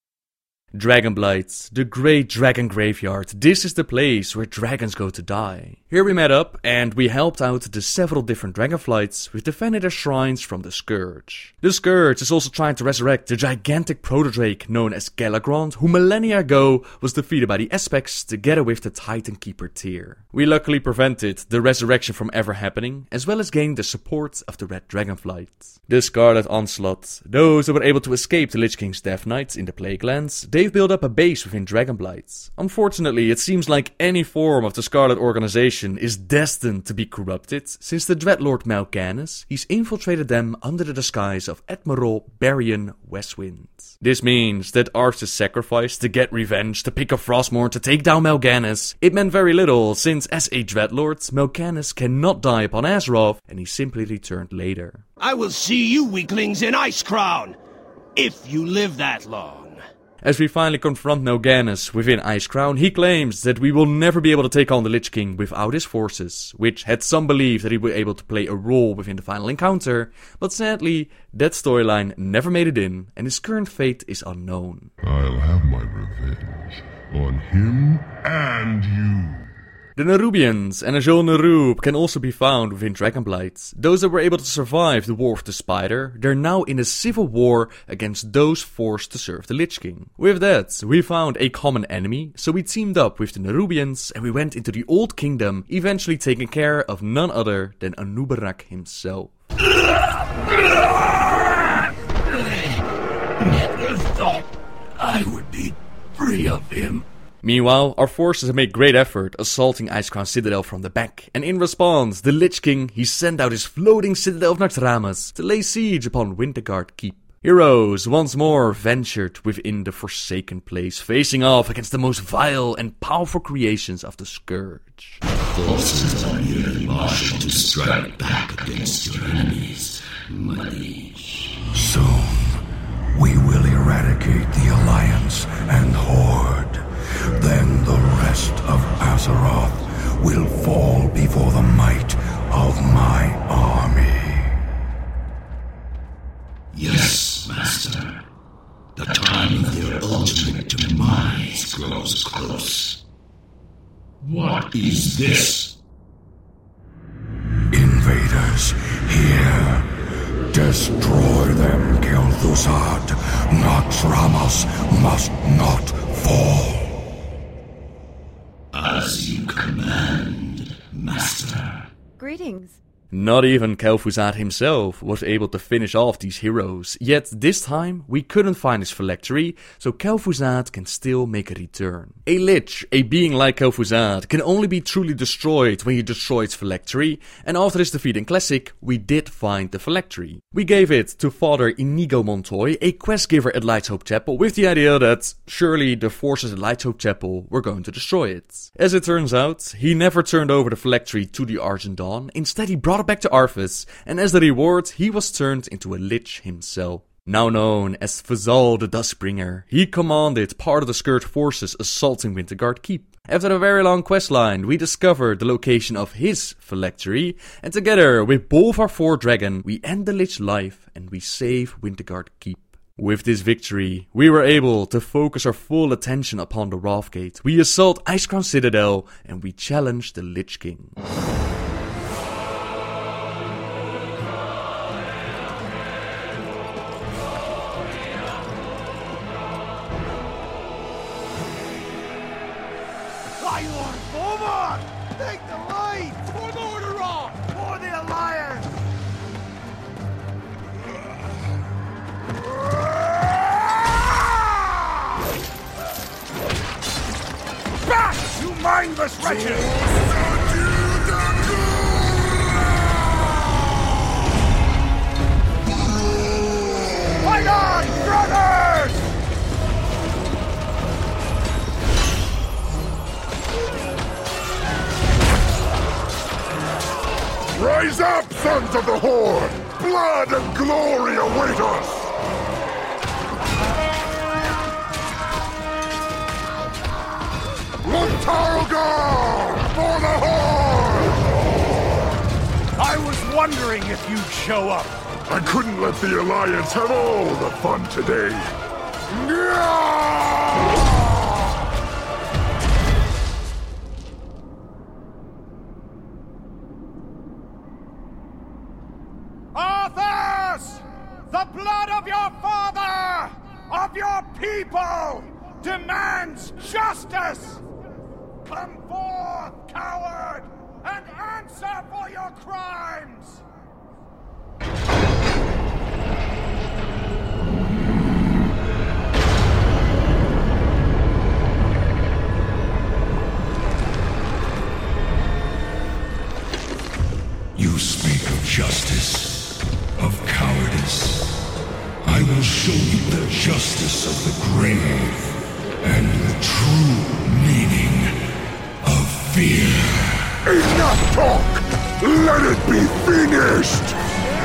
Dragonblight, the great dragon graveyard. This is the place where dragons go to die. Here we met up and we helped out the several different dragonflights with defending their shrines from the Scourge. The Scourge is also trying to resurrect the gigantic proto-drake known as Galagrond, who millennia ago was defeated by the Espex together with the Titan Keeper Tyr. We luckily prevented the resurrection from ever happening, as well as gained the support of the Red Dragonflight. The Scarlet Onslaught, those that were able to escape the Lich King's Death Knights in the Plaguelands, they've built up a base within Dragonblight. Unfortunately, it seems like any form of the Scarlet organization is destined to be corrupted, since the Dreadlord Mal'Ganis, he's infiltrated them under the disguise of Admiral Barian Westwind. This means that Arthur's sacrifice to get revenge, to pick up Frostmourne, to take down Mal'Ganis, it meant very little, since as a Dreadlord, Mal'Ganis cannot die upon Azeroth, and he simply returned later. I will see you weaklings in Icecrown, if you live that long. As we finally confront Mal'Ganis within Icecrown, he claims that we will never be able to take on the Lich King without his forces, which had some belief that he would be able to play a role within the final encounter, but sadly, that storyline never made it in, and his current fate is unknown. I'll have my revenge on him and you. The Nerubians and Azul Nerub can also be found within Dragonblight. Those that were able to survive the War of the Spider, they're now in a civil war against those forced to serve the Lich King. With that, we found a common enemy, so we teamed up with the Nerubians and we went into the Old Kingdom, eventually taking care of none other than Anub'arak himself. Never thought I would be free of him. Meanwhile, our forces have made great effort assaulting Icecrown Citadel from the back, and in response, the Lich King, he sent out his floating Citadel of Naxxramas to lay siege upon Winterguard Keep. Heroes once more ventured within the Forsaken Place, facing off against the most vile and powerful creations of the Scourge. Forces are merely marshaled to strike back against your enemies, my liege. Soon, we will eradicate the Alliance and Horde. Then the rest of Azeroth will fall before the might of my army. Yes, Master. The time of their ultimate demise grows close. What is this? Invaders, here. Destroy them, Kel'Thuzad. Naxxramas must not fall. As you command, Master. Greetings. Not even Kel'Thuzad himself was able to finish off these heroes, yet this time we couldn't find his phylactery, so Kel'Thuzad can still make a return. A Lich, a being like Kel'Thuzad, can only be truly destroyed when you destroy its phylactery, and after his defeat in Classic, we did find the phylactery. We gave it to Father Inigo Montoy, a quest giver at Lighthope Chapel, with the idea that surely the forces at Lighthope Chapel were going to destroy it. As it turns out, he never turned over the phylactery to the Argent Dawn, instead he brought it back to Arthas, and as the reward, he was turned into a Lich himself. Now known as Fazal the Duskbringer, he commanded part of the Scourge forces assaulting Winterguard Keep. After a very long questline, we discovered the location of his phylactery, and together with Bolvar 4 Dragon, we end the Lich life and we save Winterguard Keep. With this victory, we were able to focus our full attention upon the Wrathgate. We assault Icecrown Citadel and we challenge the Lich King. Lord Bolvar! Take the lead! For Lordaeron! For the Alliance! Back, you mindless wretches! Fight on, brothers! Rise up, sons of the Horde! Blood and glory await us! Luntargar! For the Horde! I was wondering if you'd show up. I couldn't let the Alliance have all the fun today. Arthas! The blood of your father, of your people, demands justice! Come forth, coward, and answer for your crimes! You speak of justice, of cowardice. I will show you the justice of the grave and the true meaning of fear. Enough talk! Let it be finished!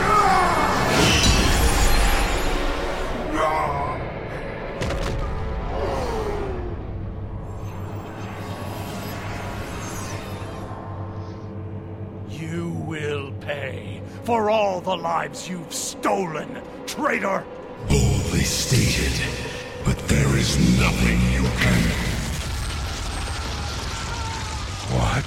You will pay for all the lives you've stolen, traitor! Boldly stated, but there is nothing you can... What?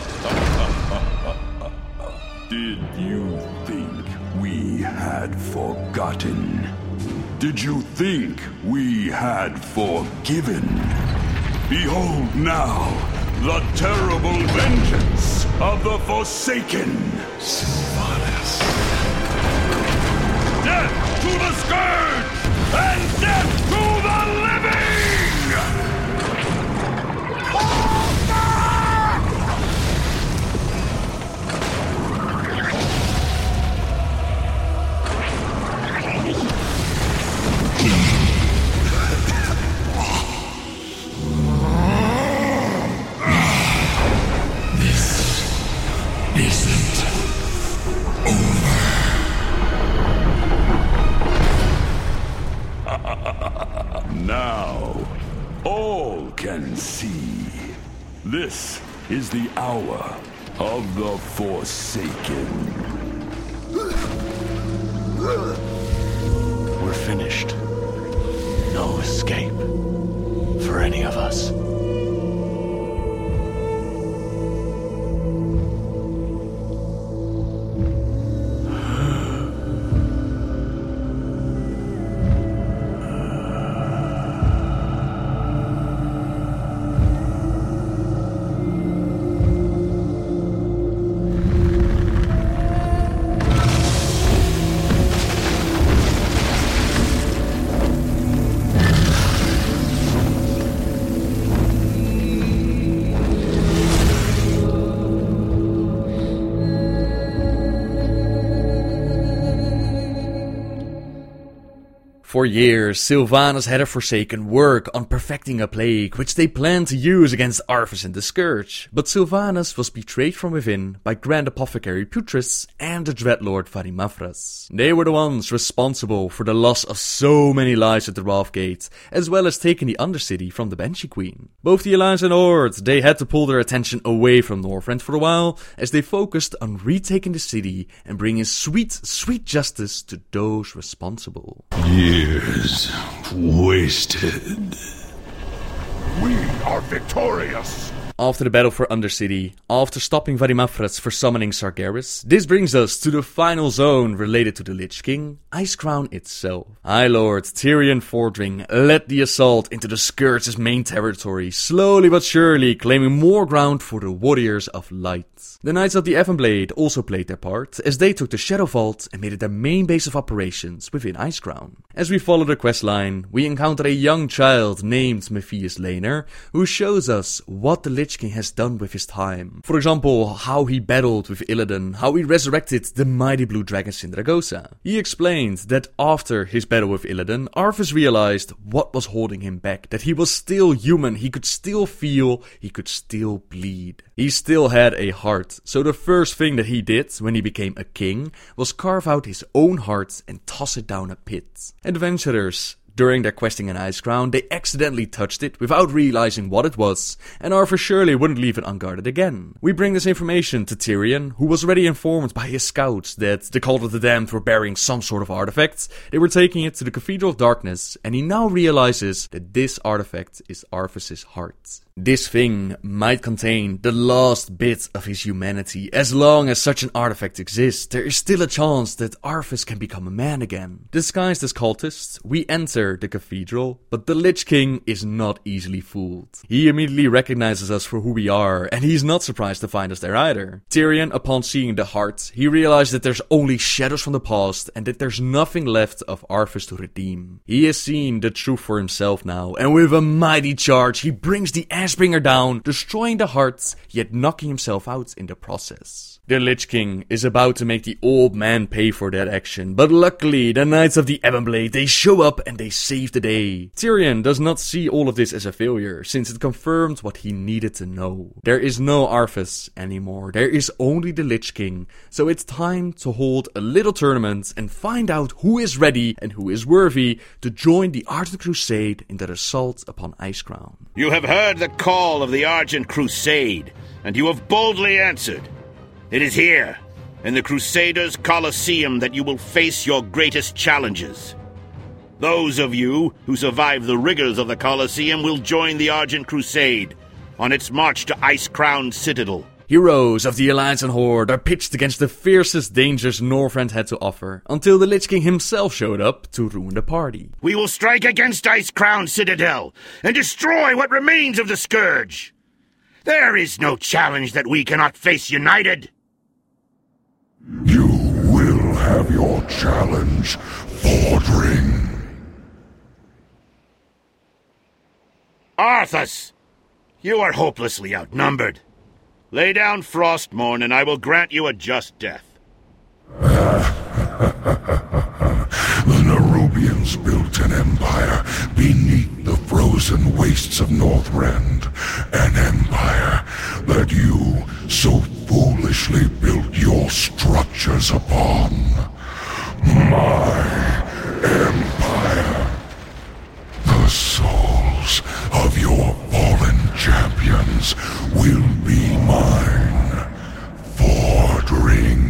Did you think we had forgotten? Did you think we had forgiven? Behold now the terrible vengeance of the Forsaken! Sylvanas. Death to the Scourge! And death to the living! Now, all can see. This is the hour of the Forsaken. We're finished. No escape for any of us. For years, Sylvanas had a Forsaken work on perfecting a plague, which they planned to use against Arthas and the Scourge. But Sylvanas was betrayed from within by Grand Apothecary Putris and the Dreadlord Varimafras. They were the ones responsible for the loss of so many lives at the Wrathgate, as well as taking the Undercity from the Banshee Queen. Both the Alliance and Horde, they had to pull their attention away from Northrend for a while, as they focused on retaking the city and bringing sweet, sweet justice to those responsible. Years wasted. We are victorious! After the battle for Undercity, after stopping Varimafras for summoning Sargeras, this brings us to the final zone related to the Lich King, Icecrown itself. High Lord Tyrion Fordring led the assault into the Scourge's main territory, slowly but surely claiming more ground for the Warriors of Light. The Knights of the Evanblade also played their part, as they took the Shadow Vault and made it their main base of operations within Icecrown. As we follow the questline, we encounter a young child named Matthias Lehner, who shows us what the Lich Lich King has done with his time. For example, how he battled with Illidan, how he resurrected the mighty blue dragon Sindragosa. He explained that after his battle with Illidan, Arthas realized what was holding him back, that he was still human, he could still feel, he could still bleed. He still had a heart, so the first thing that he did when he became a king was carve out his own heart and toss it down a pit. Adventurers, during their questing in Icecrown, they accidentally touched it without realizing what it was, and Arthas surely wouldn't leave it unguarded again. We bring this information to Tyrion, who was already informed by his scouts that the Cult of the Damned were bearing some sort of artifact. They were taking it to the Cathedral of Darkness, and he now realizes that this artifact is Arthas' heart. This thing might contain the last bit of his humanity. As long as such an artifact exists, there is still a chance that Arthas can become a man again. Disguised as cultists, we enter the cathedral, but the Lich King is not easily fooled. He immediately recognizes us for who we are, and he's not surprised to find us there either. Tyrion, upon seeing the heart, he realized that there's only shadows from the past, and that there's nothing left of Arthas to redeem. He has seen the truth for himself now, and with a mighty charge, he brings the Ashbringer down, destroying the hearts, yet knocking himself out in the process. The Lich King is about to make the old man pay for that action, but luckily the Knights of the Ebonblade, they show up and they save the day. Tyrion does not see all of this as a failure, since it confirmed what he needed to know. There is no Arthas anymore, there is only the Lich King, so it's time to hold a little tournament and find out who is ready and who is worthy to join the Argent Crusade in their assault upon Icecrown. You have heard the call of the Argent Crusade, and you have boldly answered. It is here, in the Crusaders' Colosseum, that you will face your greatest challenges. Those of you who survive the rigors of the Colosseum will join the Argent Crusade on its march to Icecrown Citadel. Heroes of the Alliance and Horde are pitched against the fiercest dangers Northrend had to offer, until the Lich King himself showed up to ruin the party. We will strike against Icecrown Citadel and destroy what remains of the Scourge. There is no challenge that we cannot face united. You will have your challenge, Fordring. Arthas, you are hopelessly outnumbered. Lay down Frostmourne, and I will grant you a just death. The Nerubians built an empire beneath the frozen wastes of Northrend. An empire that you so foolishly built your structures upon. My empire. The souls of your fallen champions will be mine. Fordring.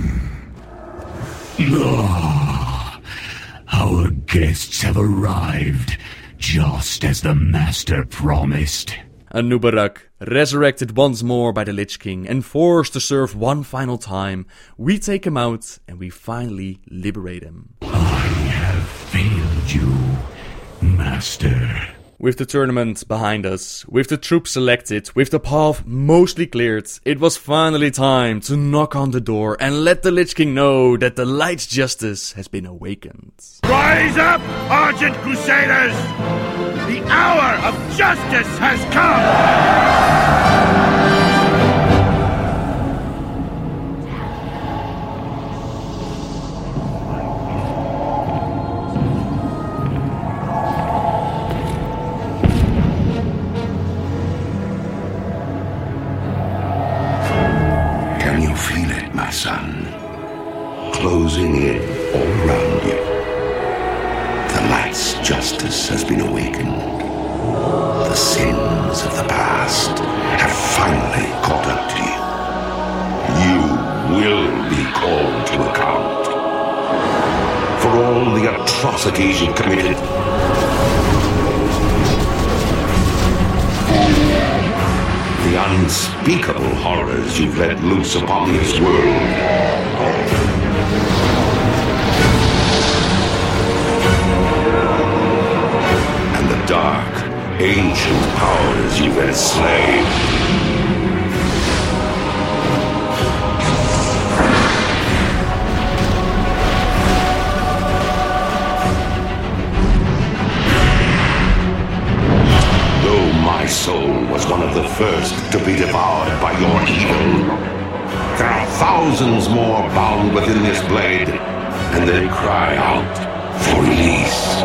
Our guests have arrived, just as the Master promised. Anub'arak, resurrected once more by the Lich King and forced to serve one final time, we take him out and we finally liberate him. I have failed you, Master. With the tournament behind us, with the troops selected, with the path mostly cleared, it was finally time to knock on the door and let the Lich King know that the Light's justice has been awakened. Rise up, Argent Crusaders! The hour of justice has come! Can you feel it, my son? Closing in all around you. The Light's justice has been awakened. The sins of the past have finally caught up to you. You will be called to account for all the atrocities you committed. The unspeakable horrors you've let loose upon this world. And the dark, ancient powers you've enslaved. Though my soul was one of the first to be devoured by your evil. There are thousands more bound within this blade, and they cry out for release.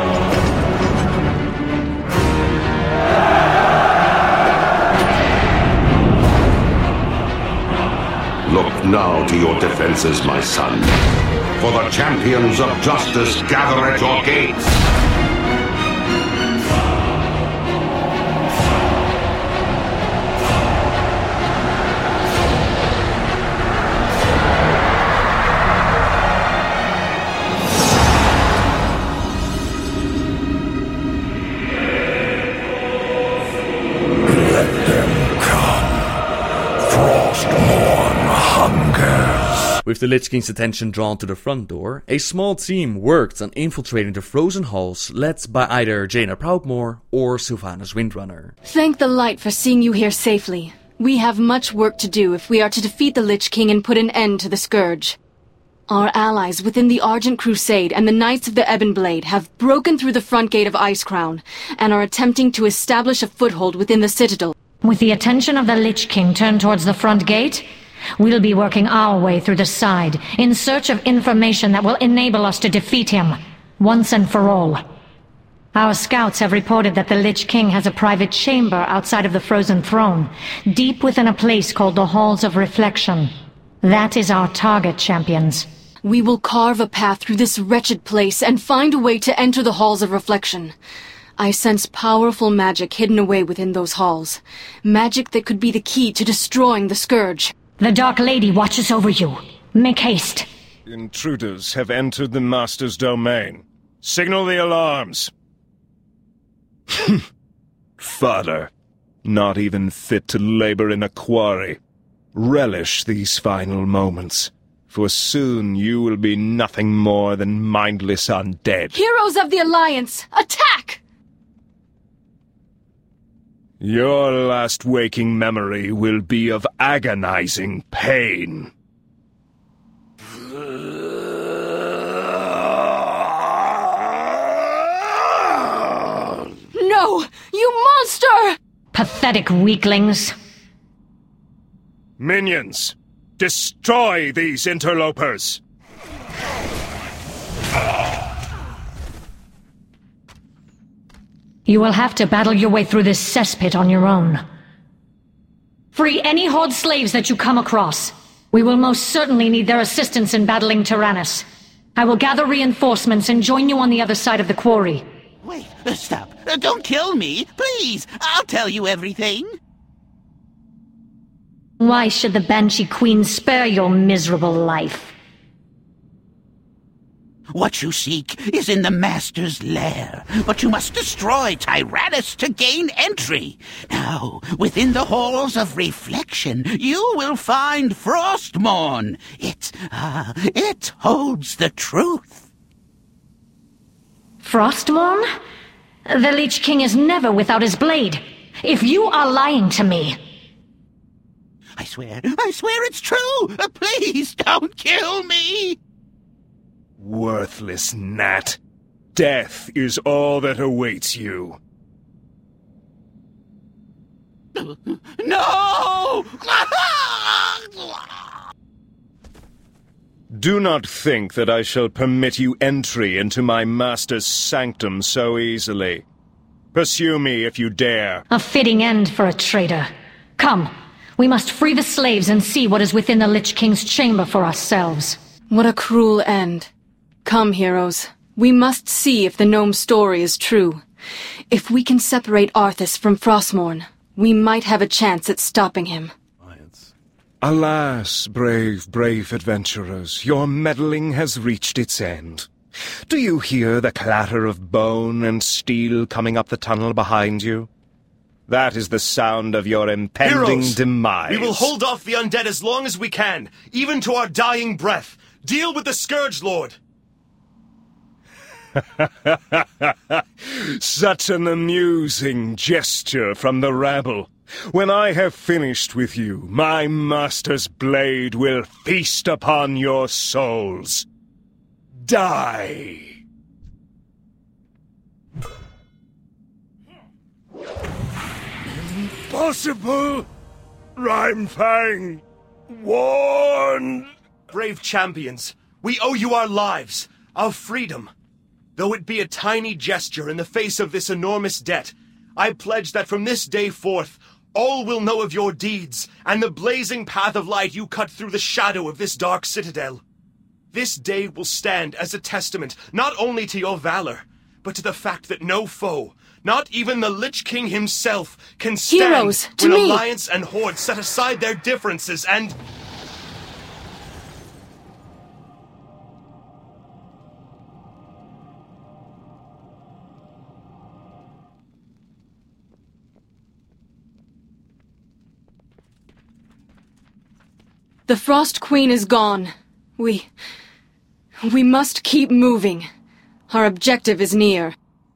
Look now to your defenses, my son, for the champions of justice gather at your gates. With the Lich King's attention drawn to the front door, a small team worked on infiltrating the frozen halls led by either Jaina Proudmoore or Sylvanas Windrunner. Thank the light for seeing you here safely. We have much work to do if we are to defeat the Lich King and put an end to the Scourge. Our allies within the Argent Crusade and the Knights of the Ebon Blade have broken through the front gate of Icecrown and are attempting to establish a foothold within the Citadel. With the attention of the Lich King turned towards the front gate, we'll be working our way through the side, in search of information that will enable us to defeat him, once and for all. Our scouts have reported that the Lich King has a private chamber outside of the Frozen Throne, deep within a place called the Halls of Reflection. That is our target, champions. We will carve a path through this wretched place and find a way to enter the Halls of Reflection. I sense powerful magic hidden away within those halls. Magic that could be the key to destroying the Scourge. The Dark Lady watches over you. Make haste. Intruders have entered the Master's domain. Signal the alarms. Father, not even fit to labor in a quarry. Relish these final moments, for soon you will be nothing more than mindless undead. Heroes of the Alliance, attack! Your last waking memory will be of agonizing pain. No! You monster! Pathetic weaklings. Minions, destroy these interlopers! You will have to battle your way through this cesspit on your own. Free any Horde slaves that you come across. We will most certainly need their assistance in battling Tyrannus. I will gather reinforcements and join you on the other side of the quarry. Wait, stop. Don't kill me, please. I'll tell you everything. Why should the Banshee Queen spare your miserable life? What you seek is in the Master's lair, but you must destroy Tyrannus to gain entry. Now, within the Halls of Reflection, you will find Frostmourne. It holds the truth. Frostmourne? The Lich King is never without his blade. If you are lying to me... I swear it's true! Please don't kill me! Worthless gnat. Death is all that awaits you. No! Do not think that I shall permit you entry into my master's sanctum so easily. Pursue me if you dare. A fitting end for a traitor. Come, we must free the slaves and see what is within the Lich King's chamber for ourselves. What a cruel end. Come, heroes. We must see if the gnome's story is true. If we can separate Arthas from Frostmourne, we might have a chance at stopping him. Alas, brave adventurers, your meddling has reached its end. Do you hear the clatter of bone and steel coming up the tunnel behind you? That is the sound of your impending demise. We will hold off the undead as long as we can, even to our dying breath. Deal with the Scourge Lord! Such an amusing gesture from the rabble. When I have finished with you, my master's blade will feast upon your souls. Die! possible? Rhymefang, warned. Brave champions, we owe you our lives, our freedom. Though it be a tiny gesture in the face of this enormous debt, I pledge that from this day forth, all will know of your deeds and the blazing path of light you cut through the shadow of this dark citadel. This day will stand as a testament not only to your valor, but to the fact that no foe, not even the Lich King himself, can stand Heroes, to when me. Alliance and Horde set aside their differences and... The Frost Queen is gone. We must keep moving. Our objective is near.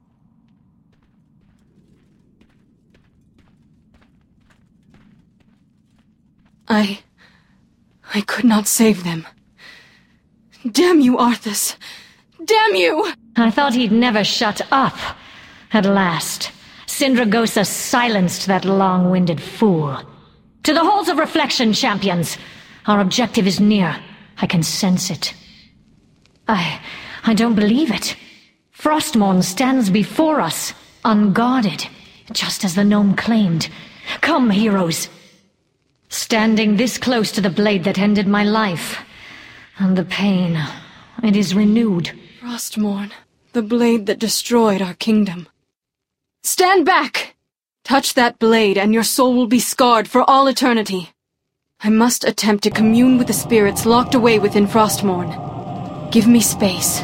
I could not save them. Damn you, Arthas! Damn you! I thought he'd never shut up. At last, Sindragosa silenced that long-winded fool. To the halls of reflection, champions! Our objective is near. I can sense it. I don't believe it. Frostmourne stands before us, unguarded, just as the gnome claimed. Come, heroes! Standing this close to the blade that ended my life, and the pain, it is renewed. Frostmourne, the blade that destroyed our kingdom. Stand back! Touch that blade and your soul will be scarred for all eternity. I must attempt to commune with the spirits locked away within Frostmourne. Give me space.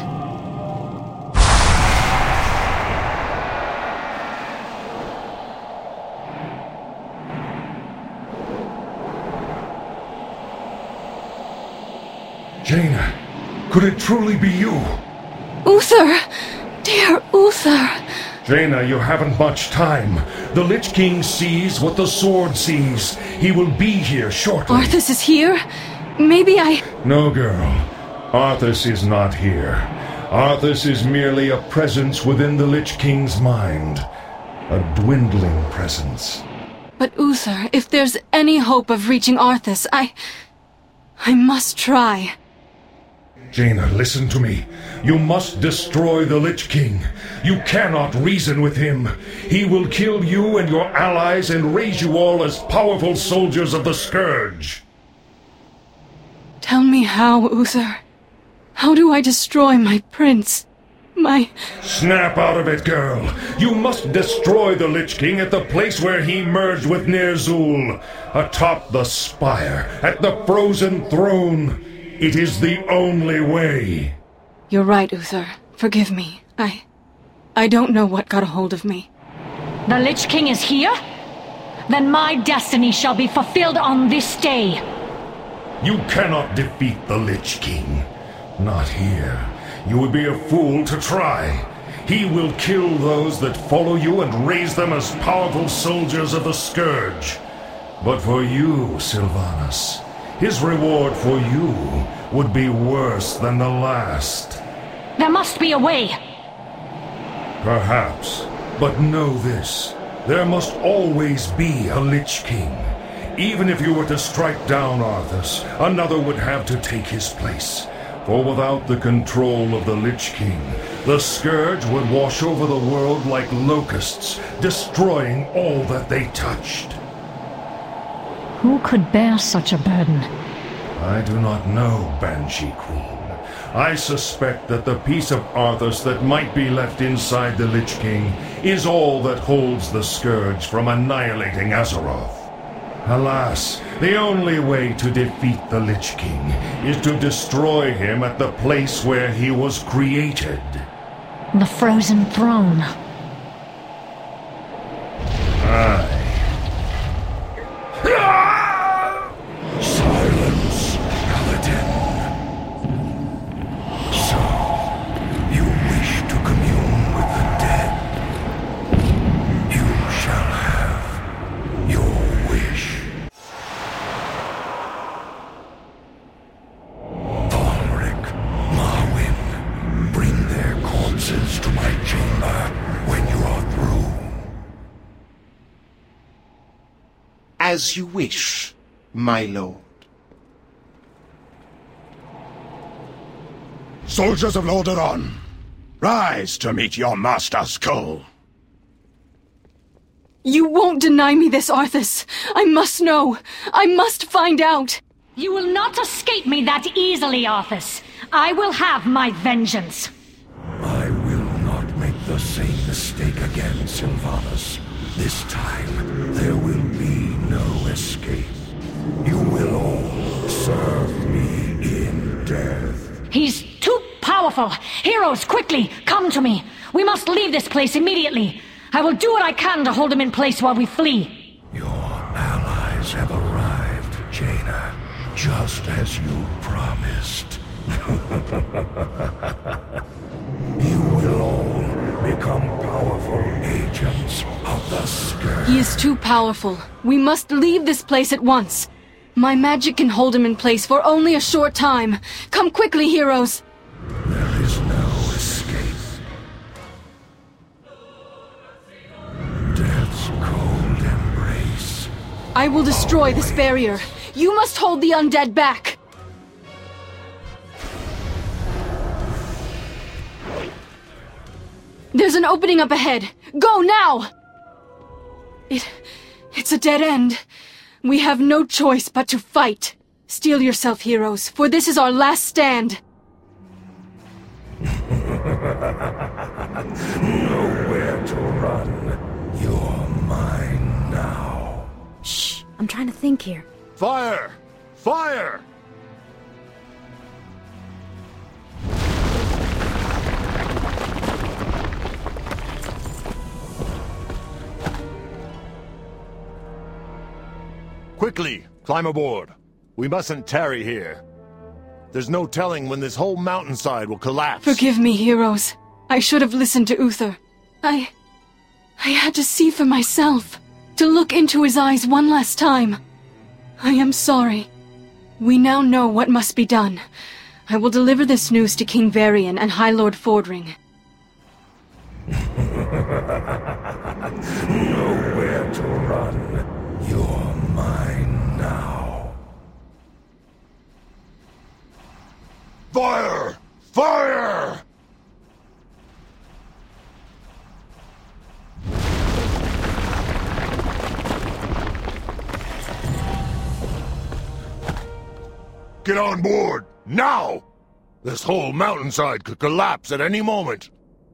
Jaina, could it truly be you? Uther! Dear Uther! Jaina, you haven't much time. The Lich King sees what the sword sees. He will be here shortly. Arthas is here? Maybe I... No, girl. Arthas is not here. Arthas is merely a presence within the Lich King's mind. A dwindling presence. But Uther, if there's any hope of reaching Arthas, I must try. Jaina, listen to me. You must destroy the Lich King. You cannot reason with him. He will kill you and your allies and raise you all as powerful soldiers of the Scourge. Tell me how, Uther. How do I destroy my prince? Snap out of it, girl. You must destroy the Lich King at the place where he merged with Ner'zhul. Atop the spire, at the frozen throne. It is the only way. You're right, Uther. Forgive me. I don't know what got a hold of me. The Lich King is here? Then my destiny shall be fulfilled on this day. You cannot defeat the Lich King. Not here. You would be a fool to try. He will kill those that follow you and raise them as powerful soldiers of the Scourge. But for you, Sylvanas, his reward for you would be worse than the last. There must be a way. Perhaps. But know this. There must always be a Lich King. Even if you were to strike down Arthas, another would have to take his place. For without the control of the Lich King, the Scourge would wash over the world like locusts, destroying all that they touched. Who could bear such a burden? I do not know, Banshee Queen. I suspect that the piece of Arthas that might be left inside the Lich King is all that holds the Scourge from annihilating Azeroth. Alas, the only way to defeat the Lich King is to destroy him at the place where he was created. The Frozen Throne. Aye. Silence, Paladin. So, you wish to commune with the dead. You shall have your wish. Ulrich, Marwyn, bring their corpses to my chamber when you are through. As you wish, my lord. Soldiers of Lordaeron, rise to meet your master Skull. You won't deny me this, Arthas. I must know. I must find out. You will not escape me that easily, Arthas. I will have my vengeance. I will not make the same mistake again, Sylvanas. This time, there will be no escape. You will all serve me in death. He's too powerful. Heroes, quickly, come to me. We must leave this place immediately. I will do what I can to hold him in place while we flee. Your allies have arrived, Jaina, just as you promised. You will all become powerful agents of the Scourge. He is too powerful. We must leave this place at once. My magic can hold him in place for only a short time. Come quickly, heroes. There is no escape. Death's cold embrace. I will destroy this barrier. You must hold the undead back. There's an opening up ahead. Go now! It's a dead end. We have no choice but to fight. Steel yourself, heroes, for this is our last stand. Nowhere to run. You're mine now. Shh, I'm trying to think here. Fire! Fire! Quickly, climb aboard. We mustn't tarry here. There's no telling when this whole mountainside will collapse. Forgive me, heroes. I should have listened to Uther. I had to see for myself. To look into his eyes one last time. I am sorry. We now know what must be done. I will deliver this news to King Varian and High Lord Fordring. Nowhere to run. You're mine now. Fire! Fire! Get on board, now! This whole mountainside could collapse at any moment.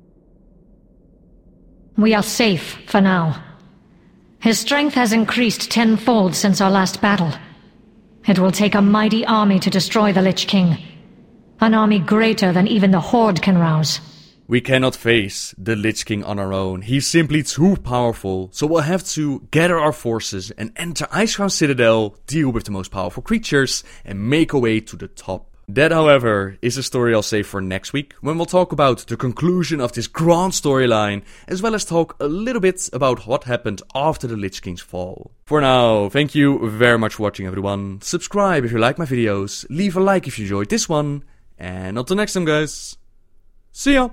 We are safe for now. His strength has increased tenfold since our last battle. It will take a mighty army to destroy the Lich King. An army greater than even the Horde can rouse. We cannot face the Lich King on our own. He's simply too powerful, so we'll have to gather our forces and enter Icecrown Citadel, deal with the most powerful creatures, and make our way to the top. That, however, is a story I'll save for next week, when we'll talk about the conclusion of this grand storyline, as well as talk a little bit about what happened after the Lich King's fall. For now, thank you very much for watching, everyone. Subscribe if you like my videos, leave a like if you enjoyed this one, and until next time, guys. See ya!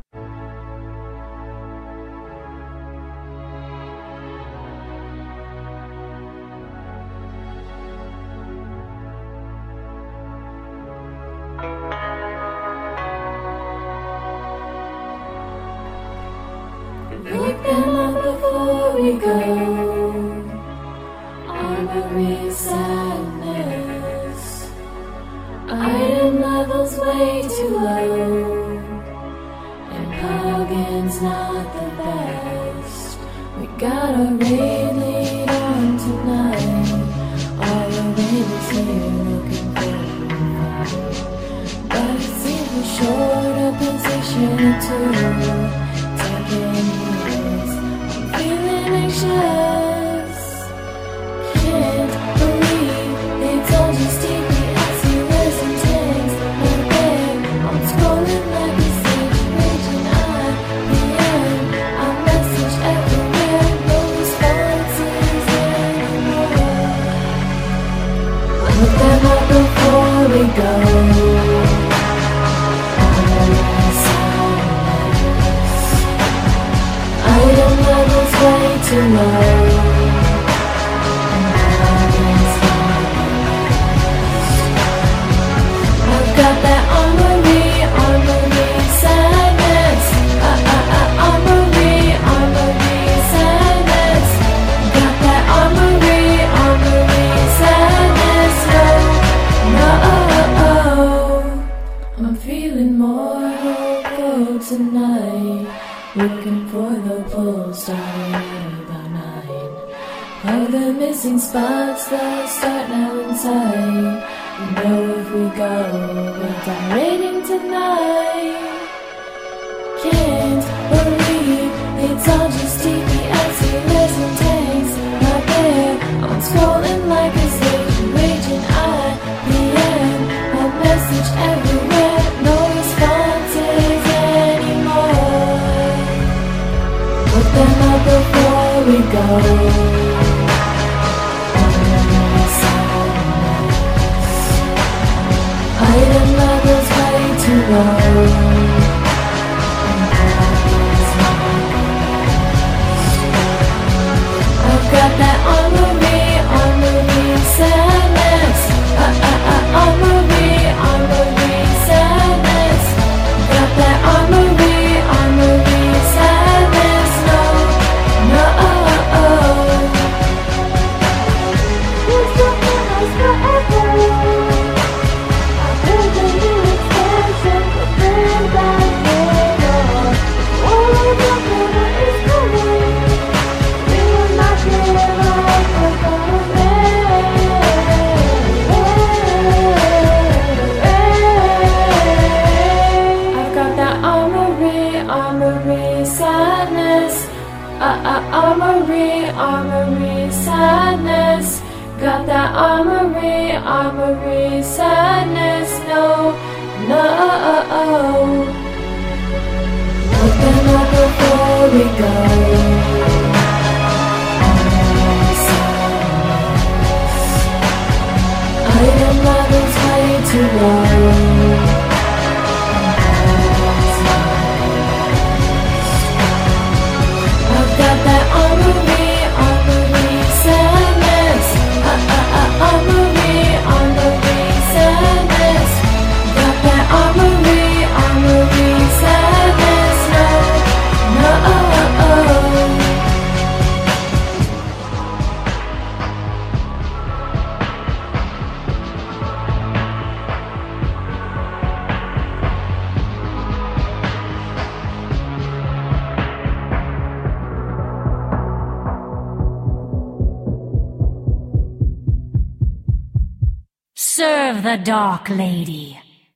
Look them up before we go. Armory sadness. Item levels way too low. And Puggin's not the best. We got a raid lead on tonight. All the raiders here looking for a fight. But it seems we're short a position or two. Feeling anxious. Can't believe it's all just TV. I see resin tanks and there. I'm scrolling like a siege, raging IBM. I message everywhere, no responses anymore. Look them up before we go. All the silence. got that armory, armory sadness. Armory, armory sadness. Got that armory, armory sadness. No, I'm feeling more hopeful tonight. Looking for the pulse starting at about 9. All the missing spots that start now inside. You know if we go, we're dominating tonight. Can't believe it's all just TV. I see resin tanks out there. I'm scrolling like a slave, raging IBM. A message everywhere, no responses anymore. Put them up before we go. Item levels way too low. I've got that armory, armory sadness. Armory, armory sadness. Got that armory, armory sadness. No. It's something else forever. Armory sadness. Got that armory sadness. No. Put them up before we go. Item levels way too low. I've got that armory sadness. Armory sadness. Got that armory sadness. No. Serve the Dark Lady.